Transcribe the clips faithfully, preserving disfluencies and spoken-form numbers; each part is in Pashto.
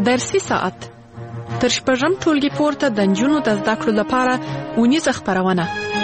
درسي ساعت تر شپږم ټولګي پورته د نجونو د زده کړو لپاره اونیزه خپرونه.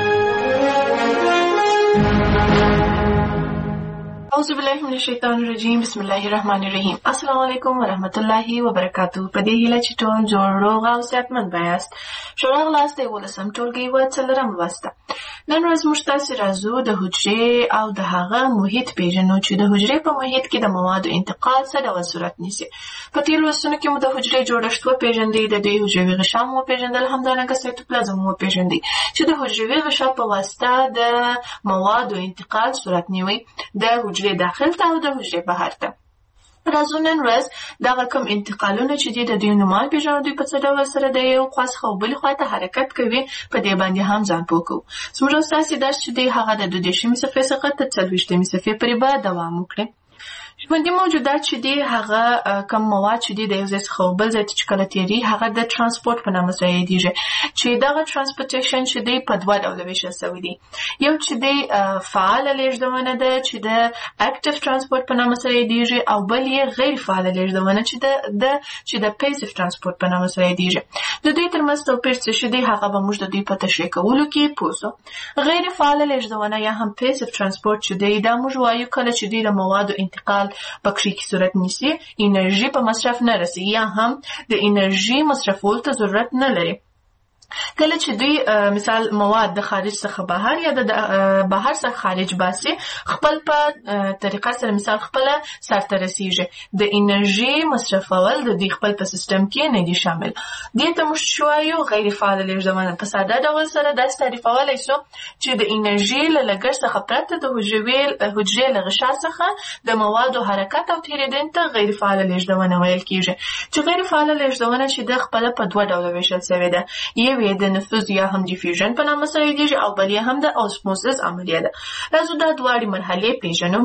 اعوذ بالله من الشیطان الرجیم. بسم الله الرحمن الرحیم. السلام علیکم ورحمت الله وبرکاتہ. په دې هیله چې ټول جوړ روغ او صحتمند یاست. ښه راغلاست د ولسم ټولګي و څلورم لوسته. نن ورځ موږ تاسې راځو د حجرې او د هغه محیط پیژنو چې د حجرې په محیط کې د موادو انتقال څه ډول صورت نیسي. په تېرو لوستونو کې مو د حجرې جوړښت وپېژندئ، د دوی حجروي غشا مو وپېژندل، همدارنګه سایتوپلازم مو وپېژندئ چې د حجروي غشا په واسطه د موادو انتقال صورت نیوي د حجرې داخل ته او د حجرې بهر ته. راځو نن ورځ دغه کوم انتقالونه چې دي د دوی نومان پیژنو، دوی په څه ډول سره د یو خوا څخه او بلې خوا ته حرکت کوي، په دې باندې هم ځان پوه کوو. زموږ ستاسې درس چې دی هغه د دوه دېرشمې صفحې څخه تر څلوېښتمې صفحې پورې به دوام وکړي. ژوندي موجودات چې دي هغه کم مواد چې دي د یو ځای څخه بل ځای ته چې کله تېري هغه د ترانسپورت په نامه یادېږي، چې دغه ترانسپورټیشن چې دی په دوه ډوله ویشل شوی دی. یو چې دی فعاله لېږدونه ده چې د اکټیو ترانسپورت په نامه یادېږي، او بل یې غیر فعاله لېږدونه چې د چې د پیسیو ترانسپورت په نامه یادېږي. د دوی ترمنځ توپیر څه شی دی هغه به موږ د دوی په تشریح کولو کې پوه شو. غیر فعاله لېږدونه یا هم پیسیو ترانسپورت چې دی دا موږ وایو کله چې دوی د موادو انتقال پکښې کې صورت نیسي، انرژي په مصرف نه رسي یا هم د انرژي مصرفولو ته ضرورت نه لري. کله چې دوی مثال مواد د خارج څخه بهر یا د بهر څخه خارج باسي، خپل په طریقه سره مثال خپل سرته رسیږي. د انرژي مصرفول د دوی خپل په سیستم کې نه دي شامل. دې ته موږ شوایو غیر فعاله لېږدونه. په ساده ډول سره داسې تعریفولی شو چې د انرژي له لګښت څخه پرته د حجرې له غشا څخه د موادو حرکت او تېرېدنې ته غیر فعاله لېږدونه ویل کېږي. چې غیر فعاله لېږدونه چې د خپله په دوه ډوله ویشل شوې ده. یو یې د نفوذ یا هم ډیفیوژن په نامه یادېږي او بل یې هم د اوسموسس عملیه ده. راځو دا دواړې مرحلې پیژنو.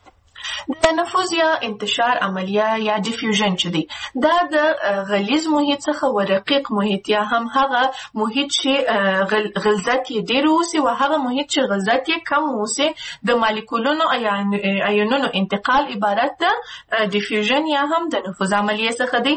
د نفوذ یا انتشار عملیه یا ډیفیوژن چې دی دا د غلیظ محیط څخه و رقیق محیط یا هم هغه محیط چې غلظت یې ډېر اوسي و هغه محیط چې غلظت یې کم اوسي د مالیکولونو ایونونو انتقال عبارت د ډیفیوژن یا هم د نفوذ عملیه څخه دی.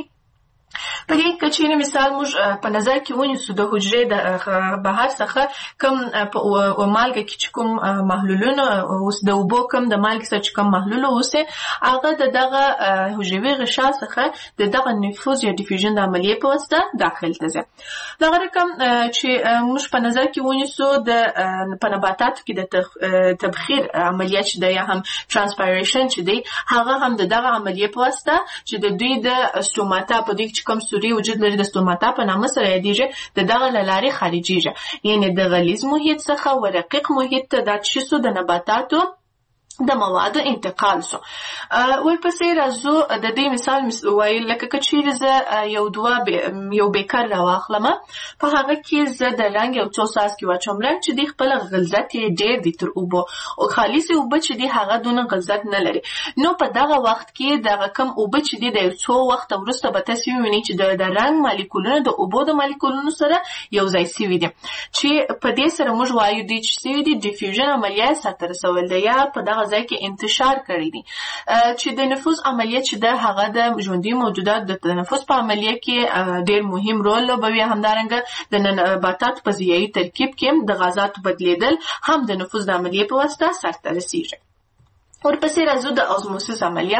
په دې کې چې مثال موږ په نظر کې ونیسو د حجرې د بهر څخه کوم په مالګه کې چې کوم محلولونه اوس د اوبو کوم د مالګې سره چې کوم محلول اوسي هغه د دغه حجروي غشا څخه د دغه نفوذ یا ډیفیوژن د عملیې په واسطه داخل ته ځي. دغه رقم چې موږ په نظر کې ونیسو د په نباتاتو کې د تبخیر عملیه چې د یا هم ترانسپایریشن چې دی هغه هم د دغه عملیې په واسطه چې د دوی د استوماتا په دې کوم سوري وجود لري د ستوماتا په نامه سره یادېږي د دغه له لارې خارجېږي. یعنې د غلیظ محیط څخه و رقیق محیط ته دا څه شو د نباتاتو د موادو انتقال شو. ورپسې راځو د دې مثال وایي لکه که چیرې زه یو دوه یو بیکر راواخلم، په هغه کې زه د رنګ یو څو څاڅکي واچوم. رنګ چې دی خپله غلظت یې ډېر دی تر اوبو، او خالصې اوبه چې دی هغه دونه غلظت نه لري. نو په دغه وخت کې دغه کم اوبه چې دی د یو څو وخته وروسته به تاسې ووینئ چې د رنګ مالیکولونه د اوبو د مالیکولونو سره یو ځای سوي دي، چې په دې سره موږ وایو دوی چې سوي دي ډیفیوژن عملیه سرته رسول ده یا په دغه ځای کې انتشار کړی دي. چې د نفوذ عملیه چې ده هغه د ژوندي موجودات د تنفس په عملیه کې ډېر مهم رول لوبوي. همدارنګه د نباتاتو په ضیایي ترکیب کې د غازاتو بدلیدل هم د نفوذ د عملیې په واسطه سرته رسیږي. ورپسې راځو د اوزموسس عملیه.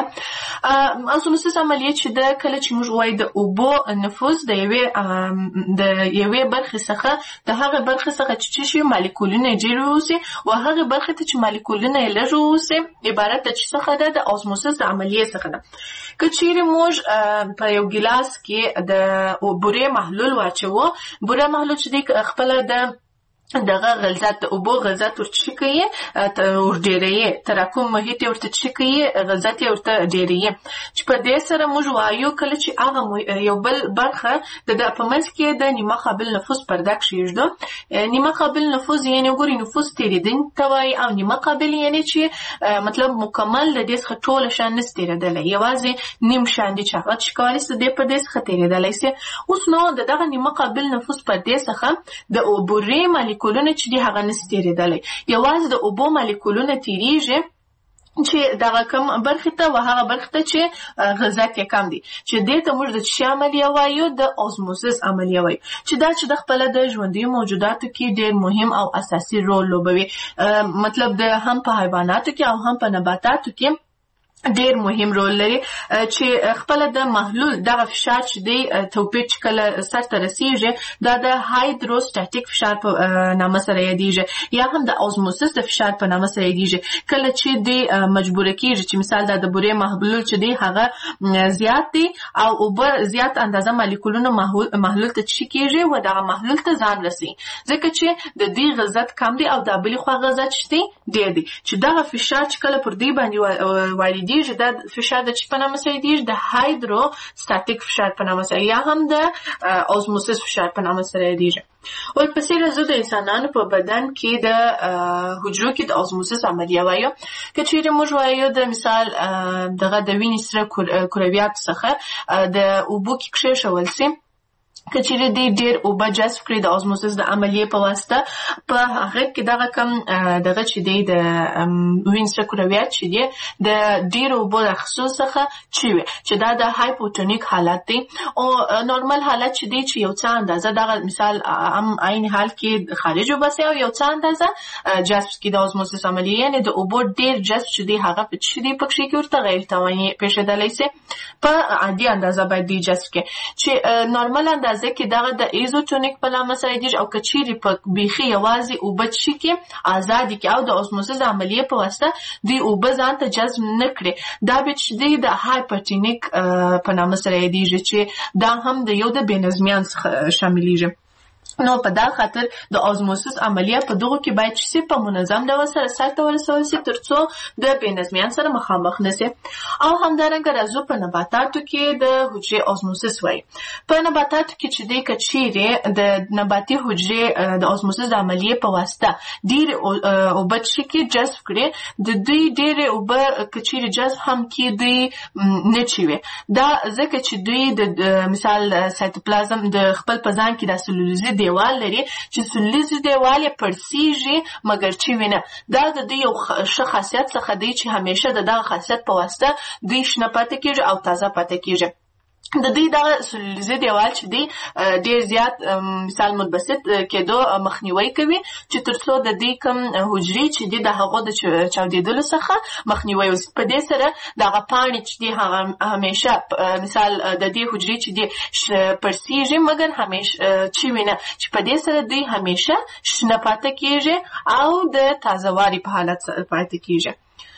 اوزموسس عملیه چې د کله چې موږ وایو د اوبو نفوذ د یوې د یوې برخې څخه د هغې برخې څخه چې څه شي مالیکولونه یې ډېر واوسي و هغې برخې ته چې مالیکولونه یې لږ واوسي عبارت د څه څخه ده؟ د اوزموسس د عملیې څخه ده. که چیرې موږ په یو ګیلاس کې د بورې محلول واچوو، بوره محلول چې دی خپله د دغه غلظت د اوبو غلظت ورته کوي ور ډېروي، تراکم محیط یې ورته څه کوي غلظت یې ورته ډېروي. چې په دې سره موږ وایو کله چې هغه یو بل برخه د په منځ کې د نیمه قابل نفوذ پرده کښېږدو. نیمه قابل نفوذ یعنې ګوري نفوذ تېرېدونکي ته وایي، او نیمه قابل یعنې چې مطلب مکمل د دې څخه ټوله شیان نسي تېرېدلی، یوازې نیم شیان دي چې هغه چې کولی شي د دې پردې څخه تېرېدلی شي. اوس نو د دغه نیمه قابل نفوذ پردې څخه د بورې مالیکولونه چې دي هغه نسي تېرېدلی، یوازې د اوبو مالیکولونه تېرېږي چې دغه کم برخې ته و هغه برخې ته چې غلظت یې کم دی چې دې ته موږ د څه عملیه وایو د اوزموسس عملیه وایو چې دا چې د خپله د ژوندیو موجوداتو کې ډېر مهم او اساسي رول لوبوي مطلب د هم په حیواناتو کې او هم په نباتاتو کې ډېر مهم رول لري چې خپل د محلول دغه فشار چې دی توپیر چې کله سر ته رسیږي دا د هایدروستاتیک فشار په نامه سره یادیږي یا هم د اوزموسس د فشار په نامه سره یادیږي کله چې دی مجبوره کیږي چې مثال د بورې محلول چې دی هغه زیات دی او اوبه زیات اندازه مالیکولونو محلول ته چی کیږي و دغه محلول ته ځان رسي ځکه چې د دې غلظت کم دی او د بلې خوا غلظت چې دی ډېر دی چې دغه فشار چې کله پر دې باندې واردېږي دا فشار د چی په نامه سره یادیږي د هایدروستاتیک فشار په نامه سره یا هم د اوزموسس فشار په نامه سره یادیږي ورپسې راځو د انسانانو په بدن کې د حجرو کې د اوزموسس عملیه وایو که چیرې موږ وایو د مثال دغه د وینې سره کرویاتو څخه د اوبو کې کښېښول سي که چیرې دی ډېر اوبه جذب کړي د اوزموسس د عملیې په واسطه په هغه کې دغه کم دغه چې دی د وینې سره کرویات چې دی د ډېرو اوبو د اخیستو څخه چی وي چې دا د هایپوټونیک حالت دی او نورمال حالت چې دی چې یو څه اندازه دغه مثال هم عین حال کې خارج وباسي او یو څه اندازه جذب کړي د اوزموسس عملیې یعنې د اوبو ډېر جذب چې دی هغه په چې دی په کښې کې ورته غیر تواني پېښېدلی سي په عادي اندازه باید دی جذب کړي چې نورمال اندازه ځکه دغه د ایزوټونیک په نامه سره یادیږي او که چیرې په بیخي یوازې اوبه څښي کې ازادي کې او د اوزموسس د عملیې په واسطه دوی اوبه ځان ته جذب نه کړي دا بیا چې دی د هایپرټونیک په نامه سره یادیږي چې دا هم د یو د بې نظمیان څخه شاملیږي نو په دا خاطر د اوزموسس عملیه په دغو کې باید چې په منظم ډول سره سرته ورسول سي ترڅو د بې نظمیان سره مخامخ نشي او همدارنګه راځو په نباتاتو کې د حجرې اوزموسس وایي په نباتاتو کې چې دی که چیرې د نباتي حجرې د اوزموسس د عملیې په واسطه ډېرې اوبه څښي کې جذب کړي د دوی ډېرې اوبه که چیرې جذب هم کې دوی نه چوي دا ځکه چې دوی د مثال سایتوپلازم د خپل په ځان کې د سلولیزي دیوال لري چې سلولیزي دیوال یې پړسیږي مګر چوي نه دا د دوی یو ښه خاصیت څخه دی چې همیشه د دغه خاصیت په واسطه دوی شنه پاتې کېږي او تازه پاتې کېږي د دوی دغه سلولیزي دیوال چې دی ډېر زیات مثال منبسط کېدو مخنیوی کوي چې ترڅو د دې کوم حجرې چې دی د هغو د چاودېدلو څخه مخنیوی وشي په دې سره دغه پاڼې چې دی هغه همیشه مثال د دې حجرې چې دی پړسیږي مګر همیشه چوي نه چې په دې سره دوی همیشه شنه پاتې کېږي او د تازهواري په حالت پاتې کېږي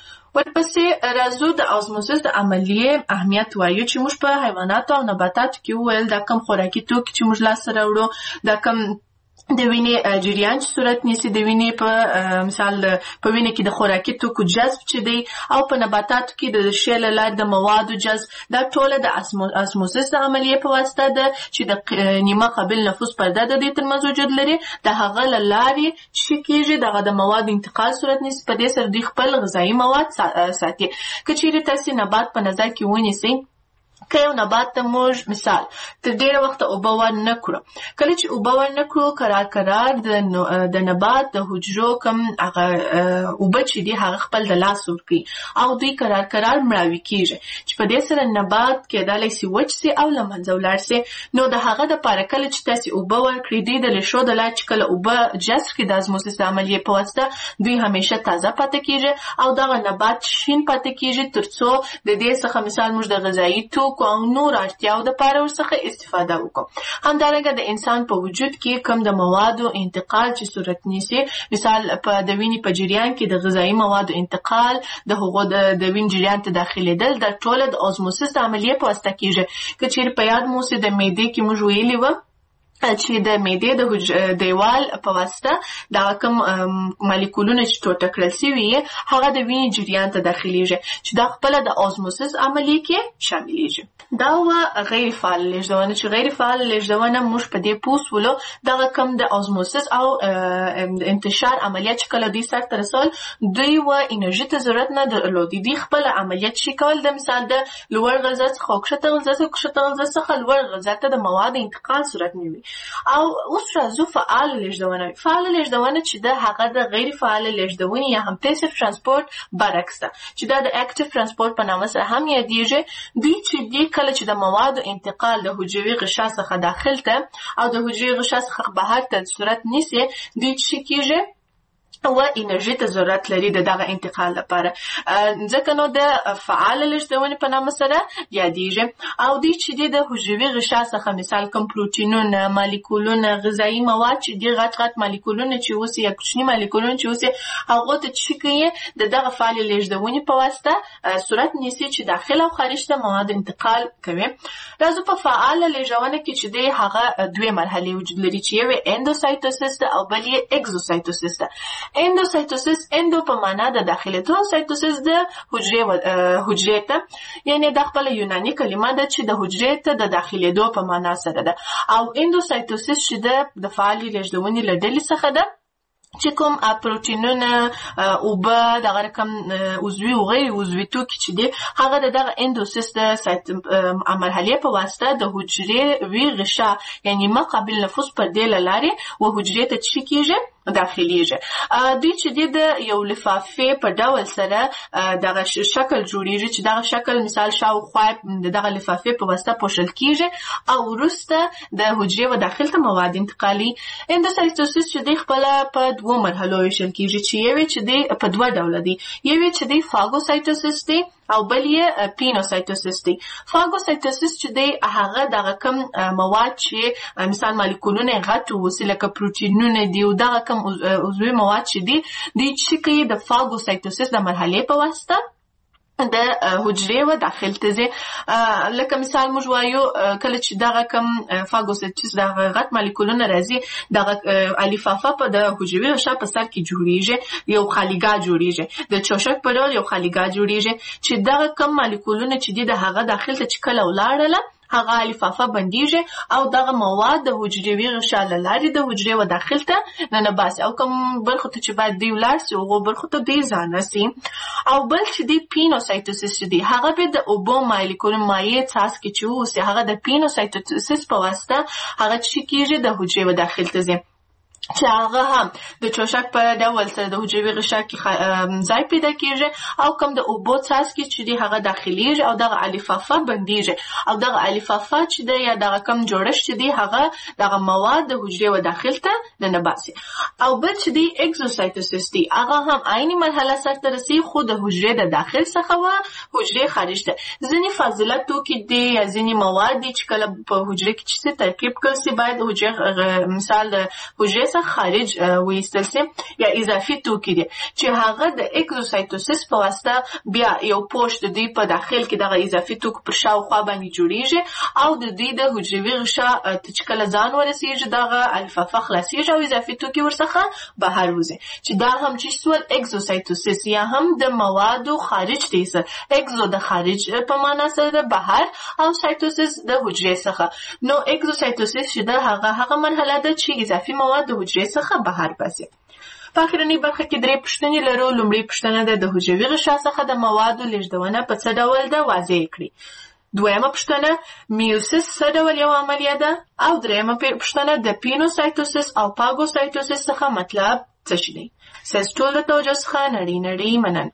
ورپسې راځو د اوزموسس د عملیې اهمیت وایو چې موږ په حیواناتو او نباتاتو کې وویل دا کم خوراکي توکي چې موږ لاسته راوړو دا کم د وینې جریان چې صورت نیسي د وینې په مثال په وینې کې د خوراکي توکو جذب چې دی او په نباتاتو کې د ریښې له لارې د موادو جذب دا ټوله د اوزموسس د عملیې په واسطه ده چې د نیمه قابل نفوذ پرده د دې ترمنځ وجود لري د هغه له لارې چې کېږي دغه د موادو انتقال صورت نیسي په دې سره دوی خپل غذایي مواد ساتي که چیرې تاسې نبات په نظر کې ونیسئ که یو نبات ته موږ مثال تر ډېره وخته اوبه ور نه کړو کله چې اوبه ور نه کړو کرار کرار د نبات د حجرو کوم هغه اوبه چې دي هغه خپل د لاس ورکوي او دوی کرار کرار مړاوي کېږي چې په دې سره نبات کېدلی سي وچ سي او له منځه ولاړ سي نو د هغه دپاره کله چې تاسې اوبه ورکړئ دوی د لیشو د لارې چې کله اوبه جذب کړي د اوزموسس د عملیې په واسطه دوی همیشه تازه پاتې کېږي او دغه نبات شین پاتې کېږي تر څو د دې څخه مثال موږ د غذایي توکو او نور اړتیاو دپاره ورڅخه استفاده وکړو همدارنګه د انسان په وجود کې کوم د موادو انتقال چې صورت نیسي مثال په د وینې په جریان کې د غذایي موادو انتقال د هغو د وینې جریان ته داخلېدل دا ټوله د اوزموسس د عملیې په واسطه کېږي که چیرې په یاد مو اوسي د معدې کې موږ ویلي وه چې د معدې د دیوال په واسطه دا کوم مالیکولونه چې ټوټه کړل سوي هغه د وینې جریان ته داخلیږي چې دا خپله د اوزموسس عملیې کې شاملیږي دا وه غیر فعال لیږدونه چې غیر فعال لیږدونه موږ په دې پوه سولو دغه کوم د اوزموسس او انتشار عملیات چې کله دوی سرته رسول دوی وه انرژي ته ضرورت نه درلودي دوی خپله عملیات شي کول د مثال د لوړ غلظت څخه او کښته غلظت او کښته غلظت څخه لوړ غلظت ته د موادو انتقال صورت نیوي او اوس راځو فعال لېږدونه. فعال لېږدونه چې د هغه د غیر فعال لېږدونې یا هم پیسیو ترانسپورت برعکس ده چې دا د اکټیو ترانسپورت په نامه سره هم یادېږي. دوی چې دې کله چې د موادو انتقال د حجروي غشا څخه داخل ته او د حجروي غشا څخه بهر ته صورت نیسي، دوی چې کېږي و انرژي ته ضرورت لري د دغه انتقال لپاره، ځکه نو د فعال لېږدونې په نامه سره یادېږي. او دوی چې د حجروي غشا څخه مثال کوم پروټینونه، مالیکولونه، غذایي مواد چې دي غټ غټ مالیکولونه چې اوسي یا کوچني مالیکولونه چې اوسي، هغو ته چې کوي د دغه فعال لېږدونې په واسطه صورت نیسي چې داخل او خارج ته مواد انتقال کوي. راځو په فعال لېږدونه کې چې دی هغه دوه مرحلې وجود لري چې یو اندوسایتوسیس ده او بل یې اګزوسایتوسیس ده. اندوسایتوسیس، اندو په معنا د داخلېدو، سایتوسیس د حجرې حجرې ته، یعنی د خپل یوناني کلمه ده چې د حجرې ته د داخلېدو په معنا سره ده. او اندوسایتوسیس چې د فعال لېږدونې له ډلې څخه ده چې کوم پروټینونه، اوبه، دغه رقم عضوي او غیر عضوي توکي چې دي هغه د دغه اندوسیس د مرحلې په واسطه د حجرې وی غشا یعنی مقابل نفوس پر دې له لارې و حجرې ته چې کېږي داخليږي. دوی چې د یو لفافې په ډول سره دغه شکل جوړیږي چې دغه شکل مثال شاوخوا دغه لفافې په واسطه پوښل کیږي او وروسته د حجرې و داخل ته مواد انتقالي. اندوسایتوسیس چې د خپل په دوه مرحلو ویشل کیږي چې یو چې د په دوه ډول دي، یو چې د فاګوسایتوسیس دی او بل یې پینوسایتوسیس دی. فاګوسایتوسیس چې دی هغه دغه کم مواد چې مثال مالیکولونه غټ وسي لکه پروټینونه دي او دغه کم عضوي مواد چې دي دوی چې کوي د فاګوسایتوسیس د مرحلې په واسطه د حجرې و داخل ته ځي. لکه مثال موږ وایو کله چې دغه کم فاګوسایتوسیس دغه غټ مالیکولونه راځي دغه الفافه په د حجروي غشا په سر کې جوړیږي، یو خالیګاه جوړیږي، د چوشک په ډول یو خالیګاه جوړیږي چې دغه کم مالیکولونه چې دي د هغه داخل ته چې کله ولاړله هغه الفافه بندیږي او دغه مواد د حجروي غشا له لارې د حجرې و داخل ته ننباسي او کوم برخو ته چې باید دی ولاړ سي هغو برخو ته دی ځان رسي. او بل چې دی پینوسایتوسیس چې دی هغه به د اوبو مالیکول مایع څاڅکي چې اوسي هغه د پینوسایتوسیس په واسطه هغه چې کېږي د حجرې و داخل ته ځي چې هغه هم د چوشک په ډول سره د حجروي غشا کې ځای پیدا کېږي او کوم د اوبو څاڅکي چې دی هغه داخليږي او دغه الفافه بندیږي او دغه الفافه چې دی یا دغه کم جوړښت چې دی هغه دغه مواد د حجرې و داخل ته ننباسي. او بل چې دی اګزوسایتوسیس دی هغه هم عیني مرحله سرته رسي خو د حجرې د داخل څخه و حجرې خارج ته. ځینې فاضله توکي دي یا ځینې مواد دي چې کله په حجرې کې چې ترکیب کړل سي باید حجرې مثال د حجرې خارج وایستل سي یا اضافي توکي دي چې هغه د اګزوسایتوسیس په واسطه بیا یو پوښت دی په داخل کې دغه اضافي توکو پر شاوخوا باندې جوړیږي او د دوی د حجروي غشا چې کله ځان ورسیږي دغه الفافه خلاصیږي او اضافي توکي ورڅخه بهر وځي چې دا هم چې سول اګزوسایتوسیس یا هم د موادو خارج دی. اګزو د خارج په معنا سره بهر او سایتوسیس د حجرې څخه. نو اګزوسایتوسیس چې دا هغه هغه مرحله ده چې اضافي مواد د حجرې څخه بهر باسي. په اخرنۍ برخه کې درې پوښتنې لرو. لومړی پوښتنه ده د حجروي غشا څخه د موادو لېږدونه په څه ډول ده واضح کړئ. دویمه پوښتنه میوسیس څه ډول یو عملیه ده او درېیمه پوښتنه د پینوسایتوسیس او فاګوسایتوسیس څخه مطلب څه شي دی. ستاسو ټول د توجه څخه نړۍ نړۍ مننه.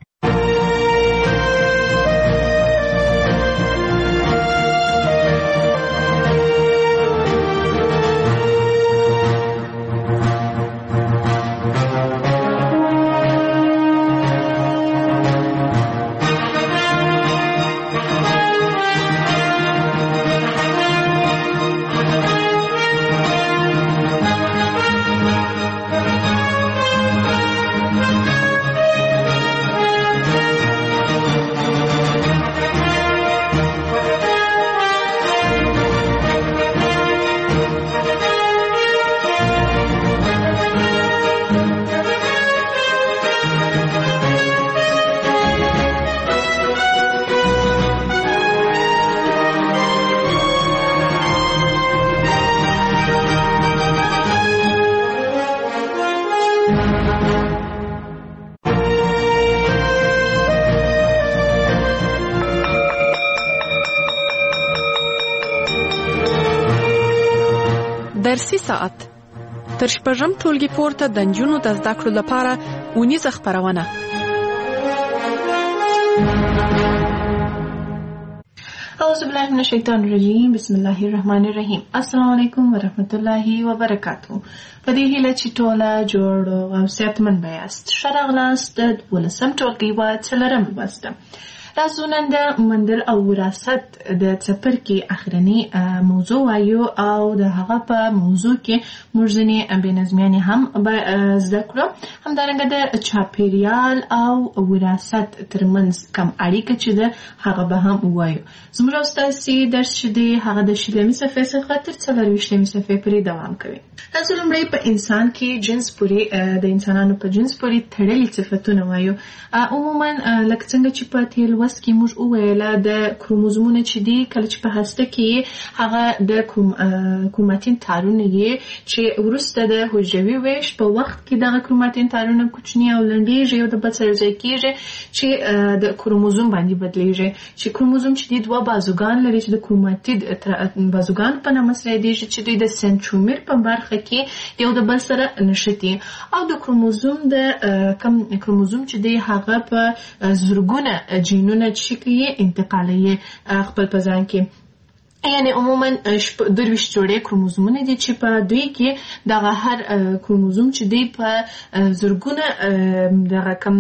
د درسي ساعت تر شپږم ټولګي پورته د نجونو د زده کړو لپاره اونیزه خپرونه. اعوذ بالله من الشیطان الرجیم. بسم الله الرحمن الرحیم. السلام علیکم ورحمت الله وبرکاته. په دې هیله چې ټوله جوړ او صحتمند یاست. ښه راغلاست د دولسم ټولګي و څلورم لوست. راځو نن د مندل او وراثت د څپرکي اخرنی موضوع وایو او د هغه په موضوع کې موږ ځینې بېنظمیانې هم زده کړو. همدارنګه د چاپیریال او وراثت ترمنځ کم اړیکه چې ده هغه به هم ووایو. زموږ ستاسې درس چې دی هغه د شلمې صفحې څخه تر څلرویشتمې صفحې پورې دوام کوي. تاسو لومړی په انسان کې جنس پورې د انسانانو په جنس پورې تړلي صفتونه وایو. عموما لکه څنګه چې په تېر لوست کې موږ وویله د کروموزومونه چې دي کله چې په هسته کې هغه د کروماتین تارونه یې چې وروسته د حجروي ویش په وخت کې دغه کروماتین تارونه کوچني او لنډیږي او د بل سره ځای کېږي چې د کروموزوم باندې بدلیږي. چې کروموزوم چې دي دوه بازوګان لري چې د کروماتید بازوګان په نامه سره یادېږي چې دوی د سنترومیر په برخه کې یو د بل سره نښتي او د کروموزوم د کم کروموزوم چې دی هغه په زرګونه جینونه چې کوي انتقالوي خپل په ځان کې. یعنی عموما درویشت جوړې کروموزومونه دي چې په دوی کې دغه هر کروموزوم چې دی په زرګونه دغه کم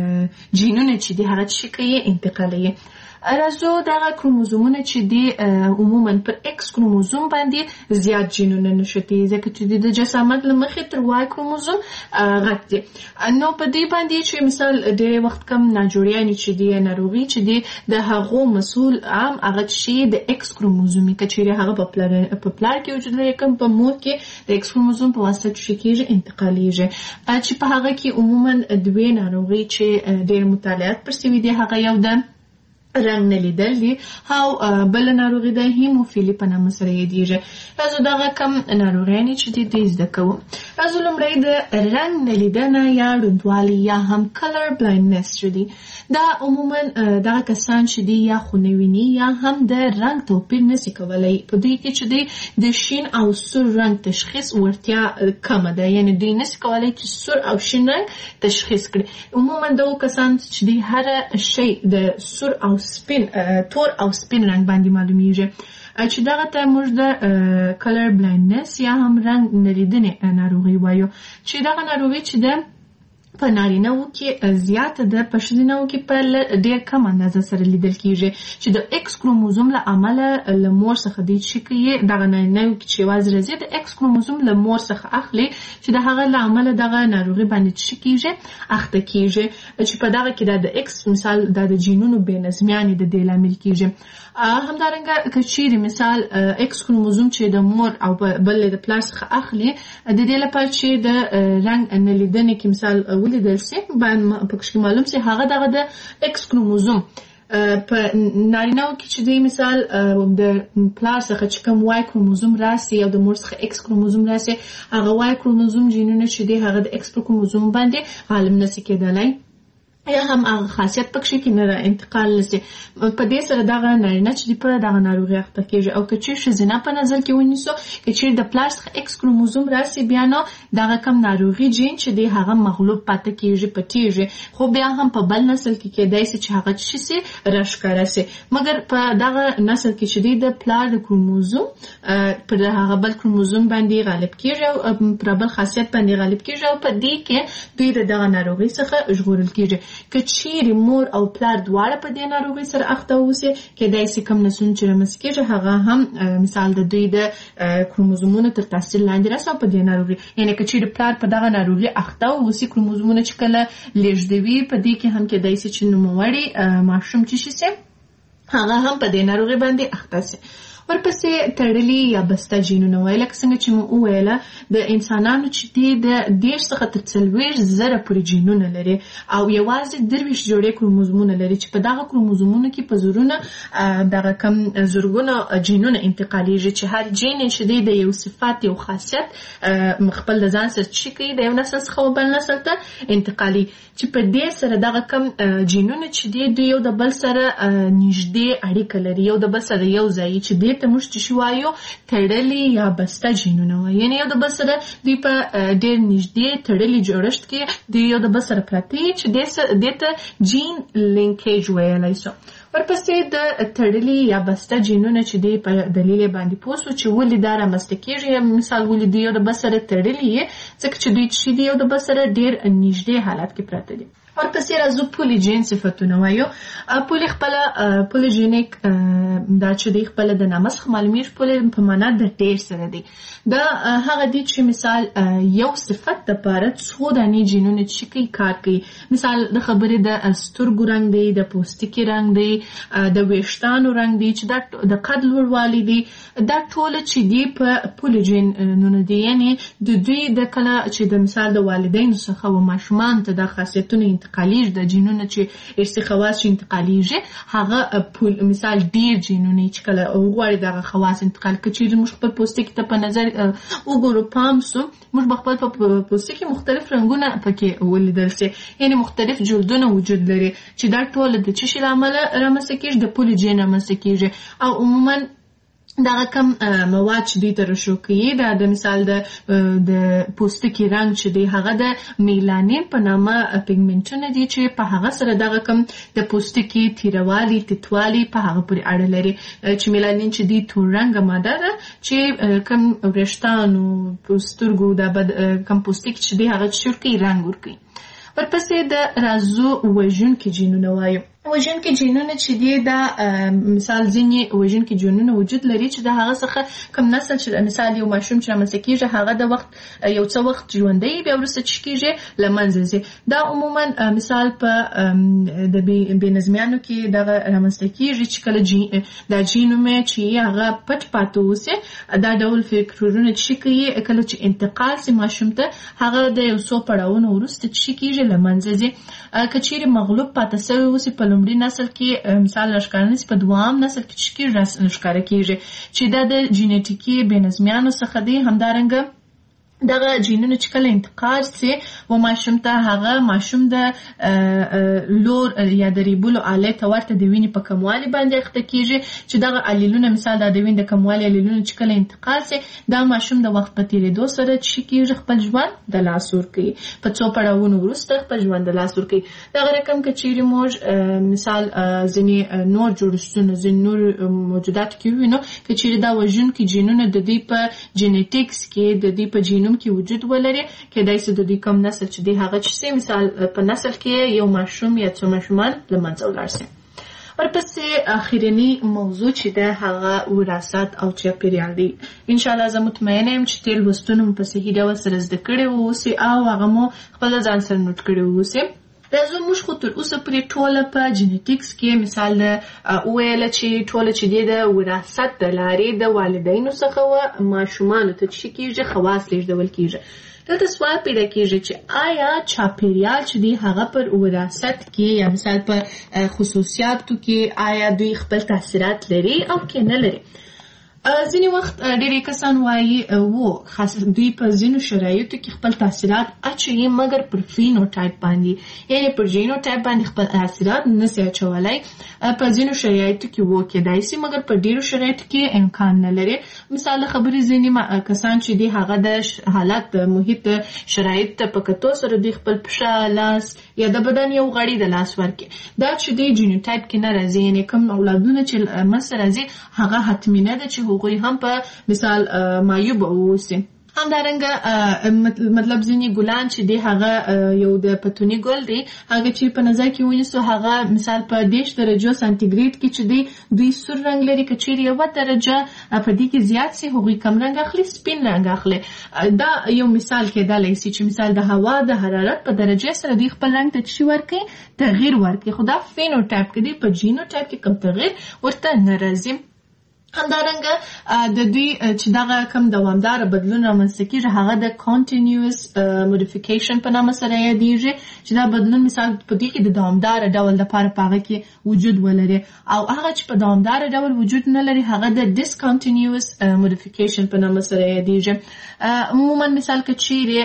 جینونه چې دی هغه چې کوي انتقالوي. راځو دغه کروموزومونه چې دی عموما پر ایکس کروموزوم باندې زیات جینونه نښتي ځکه چې د جسامت له مخې تر وای کروموزوم غټ دی. نو په دې باندې چې مثال ډېر وخت کم ناجوړیانې چې دی ناروغي چې دی د هغو مسؤل عام هغه شی د ایکس کروموزوم کې چې هغه په پلار په پلار کې وجود لري کوم په مور کې د ایکس کروموزوم په واسطه چې کېږي انتقالېږي چې په هغه کې عموما دوه ناروغي چې ډېر مطالعات پر سوي دي هغه یو د رنګ نه لیدل دي او بل ناروغي د هیموفیلي په نامه سره یادېږي. راځو دغه کم ناروغیانې چې دي دوی زده کوو. راځو لومړی د رنګ نه لیدنه یا ړوندوالي یا هم کلر بلایندنس چې دي دا عموما دغه کسان چې دي یا خو نه ویني یا هم د رنګ توپیر نشي کولی. په دوی کې چې دی د شین او سور رنګ تشخیص وړتیا کمه ده یعنی دوی نشي کولی چې سور او شین رنګ تشخیص کړي. عموما دغه کسان چې دي هر شی د سور او سپین تور او سپین رنګ باندې معلومیږي چې دغه ته موږ د کلر بلایندنس یا هم رنګ نه لیدنې ناروغي وایو چې دغه ناروغي چې ده په نارینه‌و کې زیاته ده په ښځینه‌و کې په ډېر کم اندازه سره لیدل کېږي چې د ایکس کروموزوم له امله له مور څخه دی چې کوي دغه نارینه‌و کې چې یوازې راځي د ایکس کروموزوم له مور څخه اخلي چې د هغه له امله دغه ناروغي باندې چې کېږي اخته کېږي چې په دغه کې د ایکس مثال د جینونو بېنظمیانې د دې لامل کېږي. همدارنګه که چیرې مثال ایکس کروموزوم چې د مور او بل د پلار څخه اخلي د دې لپاره چې د رنګ نه لیدنې کې مثال ولیدل سي باندې پکې معلوم سي هغه دغه د ایکس کروموزوم په نارینه‌و کې چې دی مثال د پلار څخه چې کوم وای کروموزوم راسي او د مور څخه ایکس کروموزوم راسي هغه وای کروموزوم جینونه چې دی هغه د ایکس کروموزوم باندې غالب نشي کېدلی یا هم هغه خاصیت پکې کې نه انتقال لسي. په دې سره دغه نارینه چې دی په دغه ناروغي اخته کېږي او که چیرې ښځینه په نظر کې ونیسو که چیرې د پلار څخه ایکس کروموزوم راسي بیا نو دغه کم ناروغي جین چې دی هغه مغلوب پاتې کېږي پټېږي خو بیا هم په بل نسل کې کېدای سي چې هغه شي سي راښکاره سي مګر په دغه نسل کې چې دی د پلار د کروموزوم پر هغه بل کروموزوم باندې غالب کېږي او پر بل خاصیت باندې غالب کېږي او په دې کې دوی د دغه ناروغي څخه ژغورل کېږي. که چیرې مور او پلار دواړه په دې ناروغي سره اخته اوسي کېدای سي کم نسلونه چې رامنځته کېږي هغه هم مثال د دوی د کروموزومونو تر تاثیر لاندې راسي او په دې ناروغي یعنې که چیرې پلار په دغه ناروغي اخته اوسي کروموزومونه چې کله لېږدوي په دې کې هم کېدای سي چې نوموړی ماشوم چې شي سي هغه هم په دې ناروغي باندې اخته سي. ورپسې تړلي یا بسته جینونه وایي لکه څنګه چې مو وویله د انسانانو چې دی د دېرش څخه تر څلوېښت زره پورې جینونه لري او یوازې درویشت جوړې کروموزومونه لري چې په دغه کروموزومونو کې په زرونه دغه کم زرګونه جینونه انتقالېږي چې هر جین چې دی د یو صفت یو خاصیت خپل د ځان سره چې کوي د یو نسل څخه بل نسل ته انتقالي چې په دې سره دغه کم جینونه چې دی دوی یو د بل سره نږدې اړیکه لري یو د بل سره یو ځای چې دی دې ته موږ چې وایو تړلي یا بسته جینونه وایي، یعنې یو د بل سره دوی په ډېر نږدې تړلي جوړښت کې د یو د بل سره پراته وي چې دې ته جین لینکیج ویلی سو. ورپسې د تړلي یا بسته جینونه چې دی په دلیل باندې پوه سو چې ولې دا رامنځته کېږي، مثال ولې دوی یو د بل سره تړلي یې ځکه چې دوی چې دی یو د بل سره ډېر نږدې حالت کې پراته دي. ورپسې راځو پولیجین صفتونه وایو. پولی خپله پولیجینیک دا چې دی خپله د نامسخ معلومیږي، پولی په معنا د ډېر سره دی. دا هغه دی چې مثال یو صفت دپاره څو دانې جینونه چې کوي کار کوي، مثال د خبرې د سترګو رنګ دی، د پوستکي رنګ دی، د ویښتانو رنګ دی، چې دا د قد لوړوالی دی، دا ټوله چې دی په پولیجین نونه دی. یعنې د دوی د کله چې د مثال د والدینو څخه و ماشومان ته دا خاصیتونه انتقالیږي، د جینونه چې ارثي خواص چې انتقالیږي هغه مثال ډیر جینونه چې کله وغواړي دغه خواص انتقال کړي. چې موږ خپل پوستکي ته په نظر وګورو پام سو، موږ به خپل په پوستکي مختلف رنګونه پکې ولیدل سي، یعنې مختلف جلدونه وجود لري چې دا ټول د څه شي له امله رامنځته کېږي، د پولیجین رامنځته کېږي. او عموما دغه کم مواد چې دوی ته رشو کوي دا د مثال د د پوستکي رنګ چې دی هغه د میلانین په نامه پیګمنټونه دي چې په هغه سره دغه کم د پوستکي تیروالي تیتوالي په هغه پورې اړه لري. چې میلانین چې دی تور رنګه ماده ده چې کم وریښتانو سترګو د کم پوستکي چې دی هغه شرقي رنګ ورکوي. ورپسې د رازو وژونکي جینونه وایو. وژونکي جینونه چې دی دا مثال ځینې وژونکي جینونه وجود لري چې د هغه څخه کم نسل چې مثال یو ماشوم چې رامنځته کېږي هغه د وخت یو څه وخت ژوندی بیا وروسته چې کېږي له منځه ځي. دا عموما مثال په د بېنظمیانو کې دغه رامنځته کېږي چې کله دا جینومه چې هغه پټ پاته اوسي، دا ډول فکرونه چې کوي کله چې انتقال سي ماشوم ته هغه د یو څو پړاوونو وروسته چې کېږي له منځه ځي. که چیرې مغلوب پاته سوی اوسي په لومړي نسل کې مثال راښکاره نه سي، په دوام نسل کې چې کېږي راښکاره کېږي چې دا د جینیټیکي بېنظمیانو څخه دی. همدارنګه دغه جینونه چې کله انتقال سي و ماشوم ته هغه ماشوم د لور یا د ریبولو آلې ته ورته د وینې په کموالي باندې اخته کېږي چې دغه الیلونه مثال دا د وینې د کموالي الیلونه چې کله انتقال سي دا ماشوم د وخت په تېرېدو سره چې کېږي خپل ژوند د لاس ورکوي، په څو پړاوونو وروسته خپل ژوند د لاس ورکوي. دغه رقم که چیرې موږ مثال ځینې نور جوړښتونه ځینې نور موجوداتو کې ووینو که چیرې دا وژونکي جینونه د دوی په جینیټکس کې د دوی په جینوم کې وجود ولري، کېدای سي د دوی کم نسل چې دی هغه چې سي مثال په نسل کې یو ماشوم یا څو ماشومان له منځه ولاړ سي. ورپسې اخرنی موضوع چې ده هغه وراثت او چاپېریال دی. انشاءالله زه مطمئنه یم چې تېر لوستونه مو په صحیح ډول سره زده کړي واوسي او هغه مو خپله ځان سره نوټ کړي واوسي. راځو موږ خو تر اوسه پورې ټوله په جینیټکس کې مثال د وویله چې ټوله چې دی د وراثت د لارې د والدینو څخه و ماشومانو ته چې کېږي خواص لیږدول کېږي. دلته سوال پیدا کېږي چې آیا چاپېریال چې دی هغه پر وراثت کې یا مثال په خصوصیاتو کې آیا دوی خپل تاثیرات لري او که نه لري؟ ځینې وخت ډېری کسان وایي و خاص دوی په ځینو شرایطو کې خپل تاثیرات اچوي مګر پر فینوټایپ باندې یعنې پر جینوټایپ باندې خپل تاثیرات نسي اچولی. په ځینو شرایطو کې و کېدای سي مګر په ډېرو شرایطو کې امکان نه لري. مثال خبرې ځینې کسان چې دی هغه د حالت د محیط شرایط ته په کتو سره دوی خپل پښه لاس یا د بدن یو غړی د لاس ورکړي. دا چې دی جینوټایپ کې نه راځي، یعنې کوم اولادونه چې منځته راځي هغه حتمي نه ده چې هغوی هم په مثال معیوب اوسي. همدارنګه مطلب ځینې ګلان چې دی هغه یو د پتوني ګل دی هغه چې په نظر کې ونیسو هغه مثال په دېرش درجو سانتیګریډ کې چې دی دوی سور رنګ لري، که چیرې یوه درجه په دې کې زیات سي هغوی کم رنګ اخلي، سپین رنګ اخلي. دا یو مثال کېدلی سي چې مثال د هوا د حرارت په درجې سره دوی خپل رنګ ته څه ورکوي تغییر ورکوي، خو دا فینوټایپ کې دی، په جینوټایپ کې کوم تغییر ورته نه راځي. همدارنګه د دوی چې دغه کم دوامداره بدلون رامنځته کېږي هغه د کانټینیوس موډیفیکیشن په نامه سره یادېږي چې دا بدلون مثال په دې کې د دوامداره ډول دپاره په هغه کې وجود ولري، او هغه چې په دوامداره ډول وجود نه لري هغه د ډسکانټینیوس موډیفیکیشن په نامه سره یادېږي. عموما مثال که چیرې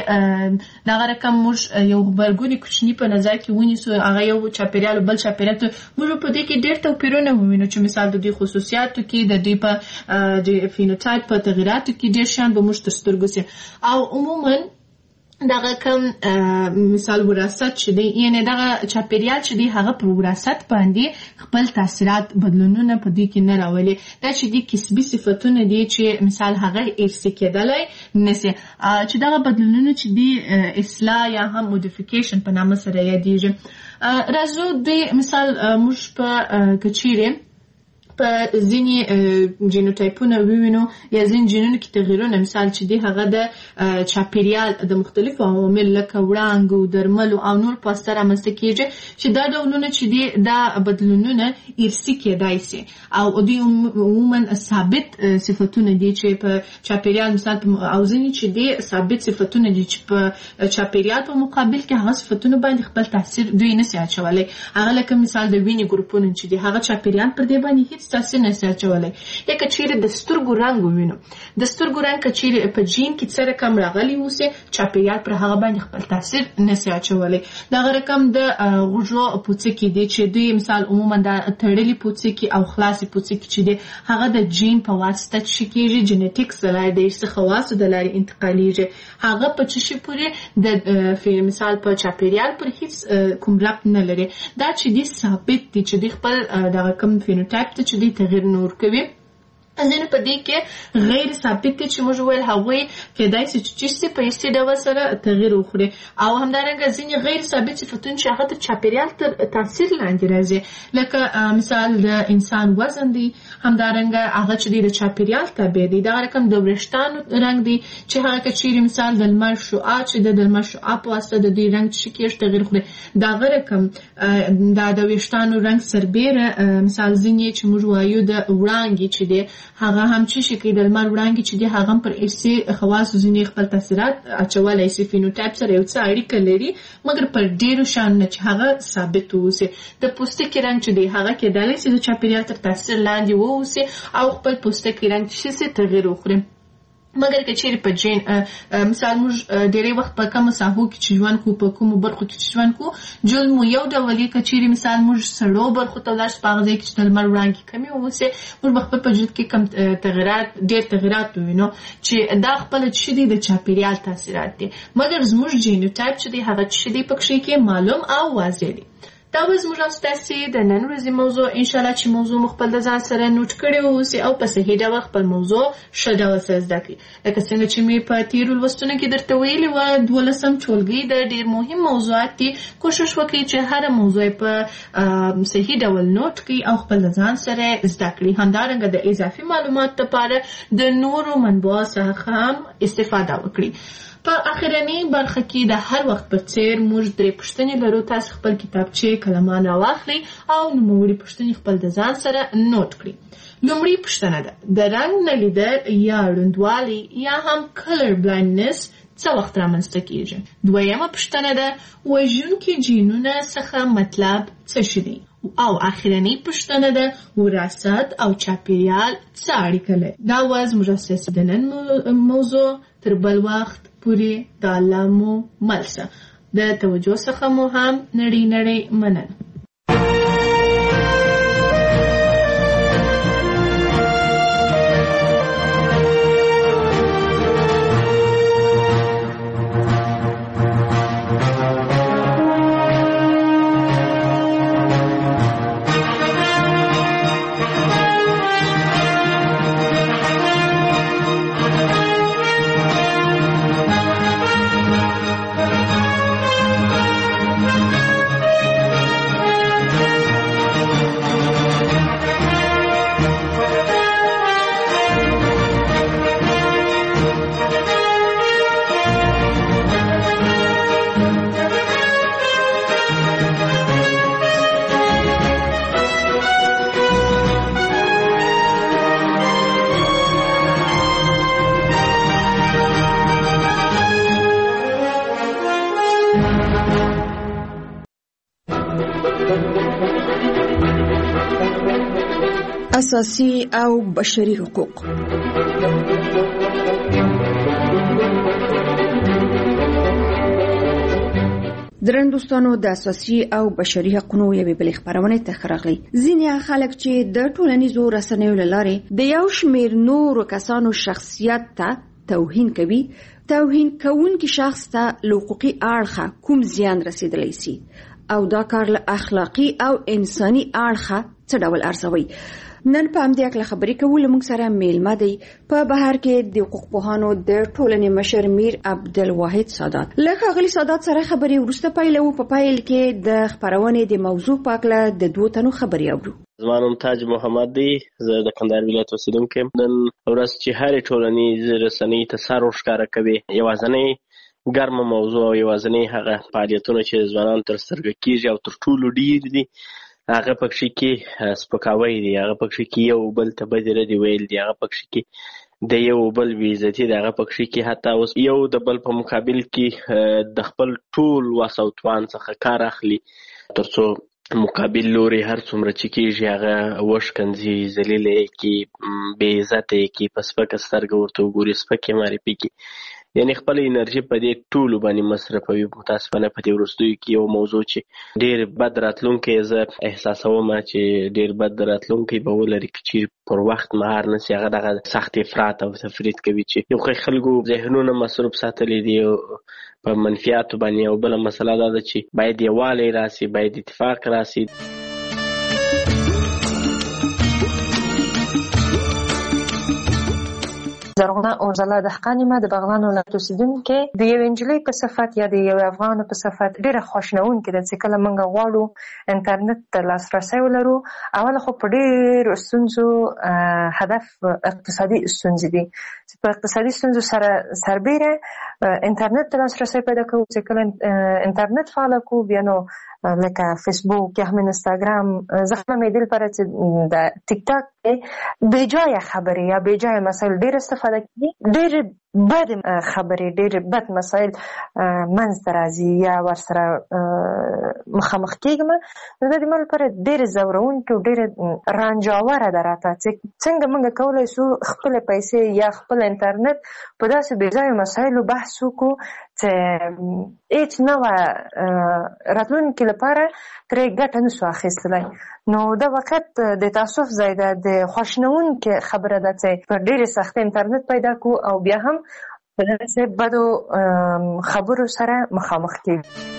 دغه رقم موږ یو غبرګوني کوچني په نظر کې ونیسو هغه یو چاپېریال بل چاپېریال ته موږ په دې کې ډېر توپیرونه ووینو چې مثال د دوی خصوصیاتو کې د دوی د په د فینوټایپ په تغیراتو کې ډېر شیان به موږ تر سترګو سي. او عموما دغه کوم مثال وراثت چې دی، یعنی دغه چاپیریال چې دی هغه په وراثت باندې خپل تاثیرات بدلونونه په دې کې نه راولي. دا چې دی کسبي صفتونه دي چې مثال هغه ارثي کېدلی نسي، چې دغه بدلونونه چې دی اصلاح یا هم موډیفیکیشن په نامه سره یادېږي. راځو د مثال موږ په کچیرې په ځینې جینوټایپونه ووینو یا ځینې جینونو کې تغیرونه، مثال چې دی هغه د چاپیریال د مختلفو عوامل لکه وړانګو، درملو او نور په اثر رامنځته کېږي، چې دا ډولونه چې دی دا بدلونونه ارثي کېدای سي او دوی عموما ثابت صفتونه دي چې په چاپیریال مثال او ځینې چې دی ثابت صفتونه دي چې په چاپیریال په مقابل کې هغه صفتونه باندې خپل تاثیر دوی نسي اچولی. هغه لکه مثال د وینې ګروپونه چې دی هغه چاپیریال پر دې باندې هیڅ تاثیر نشي اچولی. یا که چیرې د سترګو رنګ ووینو، د سترګو رنګ که چیرې په جین کې څه رقم راغلی اوسي، چاپیریال پر هغه باندې خپل تاثیر نشي اچولی. دغه رقم د غوږو پوڅکي دي چې دوی مثال عموما د تړلي پوڅکي او خلاصي پوڅکي چې دي هغه د جین په واسطه چې کېږي، جینیټکس د لارې د ارثي خواصو د لارې انتقالیږي. هغه په څه شي پورې د مثال په چاپیریال پر هیڅ کوم ربط نه لري. دا چې دي ثابت دي چې دوی خپل دغه کوم فینوټایپ ته چې دوی تغیر نور کوي. ځینې په دې کې غیر ثابت دي چې موږ ویل هغوی کېدای سي چې چیسي په یستې ډول سره تغیر وخوري، او همدارنګه ځینې غیر ثابت صفتونه چې هغه د چاپیریال تر تاثیر لاندې راځي، لکه مثال د انسان وزن دی، همدارنګه هغه چې دی د چاپیریال تابع دی. دغه رقم د وریښتانو رنګ دی چې هغه که چیرې مثال د لمر شعاع چې د لمر شعاع په واسطه د دوی رنګ چې کېږي تغیر خوري. دغه رقم دا د وریښتانو رنګ سربیره مثال ځینې چې موږ وایو د وړانګې چې دی هغه هم چې شي کوي د لمر وړانګې چې دی هغه هم پر ارثي خواصو ځینې خپل تاثیرات اچولی سي، فینوټایپ سره یو څه اړیکه لري مګر پر ډېرو شیانو نه چې هغه ثابت واوسي. د پوستکي رنګ چې دی هغه کېدلی سي د چاپیریال تر تاثیر لاندې واوسي او خپل پوستکي رنګ چې سي تغیر وخوري. مګر که چیرې په جین مثال موږ ډېری وخت په کومو ساحو کې چې ژوند کوو، په کومو برخو کې چې ژوند کوو، ژوند مو یو ډول وي. که چیرې مثال موږ سړو برخو ته ولاړ شو، په هغه ځای کې چې د لمر وړانګې کمې واوسي، موږ به خپل په ژوند کې کم تغیرات ډېر تغیرات ووینو چې دا خپله چې دي د چاپیریال تاثیرات دي. مګر زموږ جینوټایپ چې دی هغه چې دی پکښې کې معلوم او واضح دی. دا به زموږ او ستاسې د نن ورځې موضوع انشاءالله چې موضوع مو خپل د ځان سره نوټ کړې واوسي او په صحیح ډول خپل موضوع ښه ډول سره زده کړي. لکه څنګه چې مې په تېرو لوستونو کې درته ویلي وه، دولسم ټولګي د ډېر مهم موضوعات دي. کوشش وکړئ چې هره موضوع په صحیح ډول نوټ کړي او خپل د ځان سره زده کړي. همدارنګه د اضافي معلوماتو لپاره د نورو منبعو څخه هم استفاده وکړي. په اخرنۍ برخه کې د هر وخت په څیر موږ درې پوښتنې لرو. تاسو خپل کتابچې کلمان راواخلئ او نوموړي پوښتنې خپل د ځان سره نوٹ کړئ. لومړی پوښتنه ده: د رنګ نه لیدل یا ړندوالی یا هم کلر بلایندنس څه وخت رامنځته کیږي؟ دویمه پوښتنه ده: وژونکي جینونه څخه مطلب څه شي دی؟ او اخرنۍ پوښتنه ده: وراثت او چاپیریال څه اړیکه لري؟ دا وه زموږ ستاسې د نن موضوع. تر بل وخت پورې د الله مو مل شه. د توجه څخه مو هم نړۍ نړۍ مننه. اساسي او بشري حقوق. درن دوستانو د اساسي او بشري حقوقو یوې بلې خبرونه ته خراغلي. ځینې خلک چې د ټولنیزو رسنیو لارې د یو شمېر نورو کسانو شخصیت ته توهین کوي، توهین کوونکی شخص ته حقوقي اړخه کوم زیان رسیدلی سي او دا کار له اخلاقی او انساني اړخه څه ډول ارزوي. نن په همدې اړه خبرې کوو. موږ سره میلمه دی په بهر کې د حقوق پوهانو د ټولنې مشر میر عبدالواحد سادات. له ښاغلي سادات سره خبرې وروسته پیلوو. په پایل کې د خبرونې د موضوع په اړه د دوه تنو خبرې اورو. زما نوم تاج محمد دی، زه د کندهار ولایت اوسیدونکی یم. نن ورځ چې هرې ټولنیزې رسنۍ ته سر ورښکاره کوي، یوازینۍ ګرمه موضوع او یوازینۍ هغه فعالیتونه چې ځوانانو تر سترګه کېږي او تر ټولو ډېر دي، هغه پکښې کې سپکاوی دی، هغه پکښې کې یو بل ته بدې ردې ویل دي، هغه پکښې کې د یو بل بې عزتي دی، هغه پکښې کې حتی اوس یو د بل په مقابل کې د خپل ټول وس او توان څخه کار اخلي تر څو مقابل لوري هر څومره چې کېږي هغه وشکنځي، ذلیلې کړي، بې عزته یې کړي، په سپکه سترګه ورته وګوري، سپکې معرفي کړي، یعنې خپله انرژي په دې ټولو باندې مصرفوي. متاسفانه په دې وروستیو کې یو موضوع چې ډېر بد راتلونکی زه احساسوم چې ډېر بد راتلونکی به ولري که چیرې پر وخت مهار نه سي، هغه دغه سخت افراط او تفرید کوي چې یو ښه خلکو ذهنونه مصروف ساتلي دي په منفیاتو باندې. او بله مسله دا ده چې باید یووالی راسي، باید اتفاق راسي. زرغونه اورزله دهقان یم، د بغلان ولایت اوسیدونکی. د یو نجلۍ په صفت یا د یو افغان په صفت ډېره خواشنونکې ده چې کله موږ غواړو انټرنټ ته لاسرسی ولرو. اوله خو په ډېرو ستونزو هدف اقتصادي ستونزې دي چې په اقتصادي ستونزو سره سربیره انټرنټ ته لاسرسی پیدا کوو. چې کله انټرنټ فعاله کوو بیا نو لکه فیسبوک یا هم انستاګرام، زه خپله مې دل پاره چې د ټیک ټاک بې جایه خبرې یا بې جایه مسایل ډېر استفاده کوي، ډېر بد خبرې، ډېر بد مسایل منځته راځي یا ورسره مخامخ کېږم. نو دا د ما لپاره ډېرې ځورونکې او ډېرې رنجاوره ده راته چې څنګه موږ کولی سو خپلې پیسې یا خپل انټرنټ په داسې بې ځایه مسایلو بحث وکړو چې هېڅ نه وه راتلونکي لپاره ترې ګټه نه سو اخیستلی. نو دا وخت د تاسف ځای ده، د خواشنونکې خبره ده چې په ډېرې سختۍ انټرنټ پیدا کړو او بیا هم په داسې بدو خبرو سره مخامخ کېږو.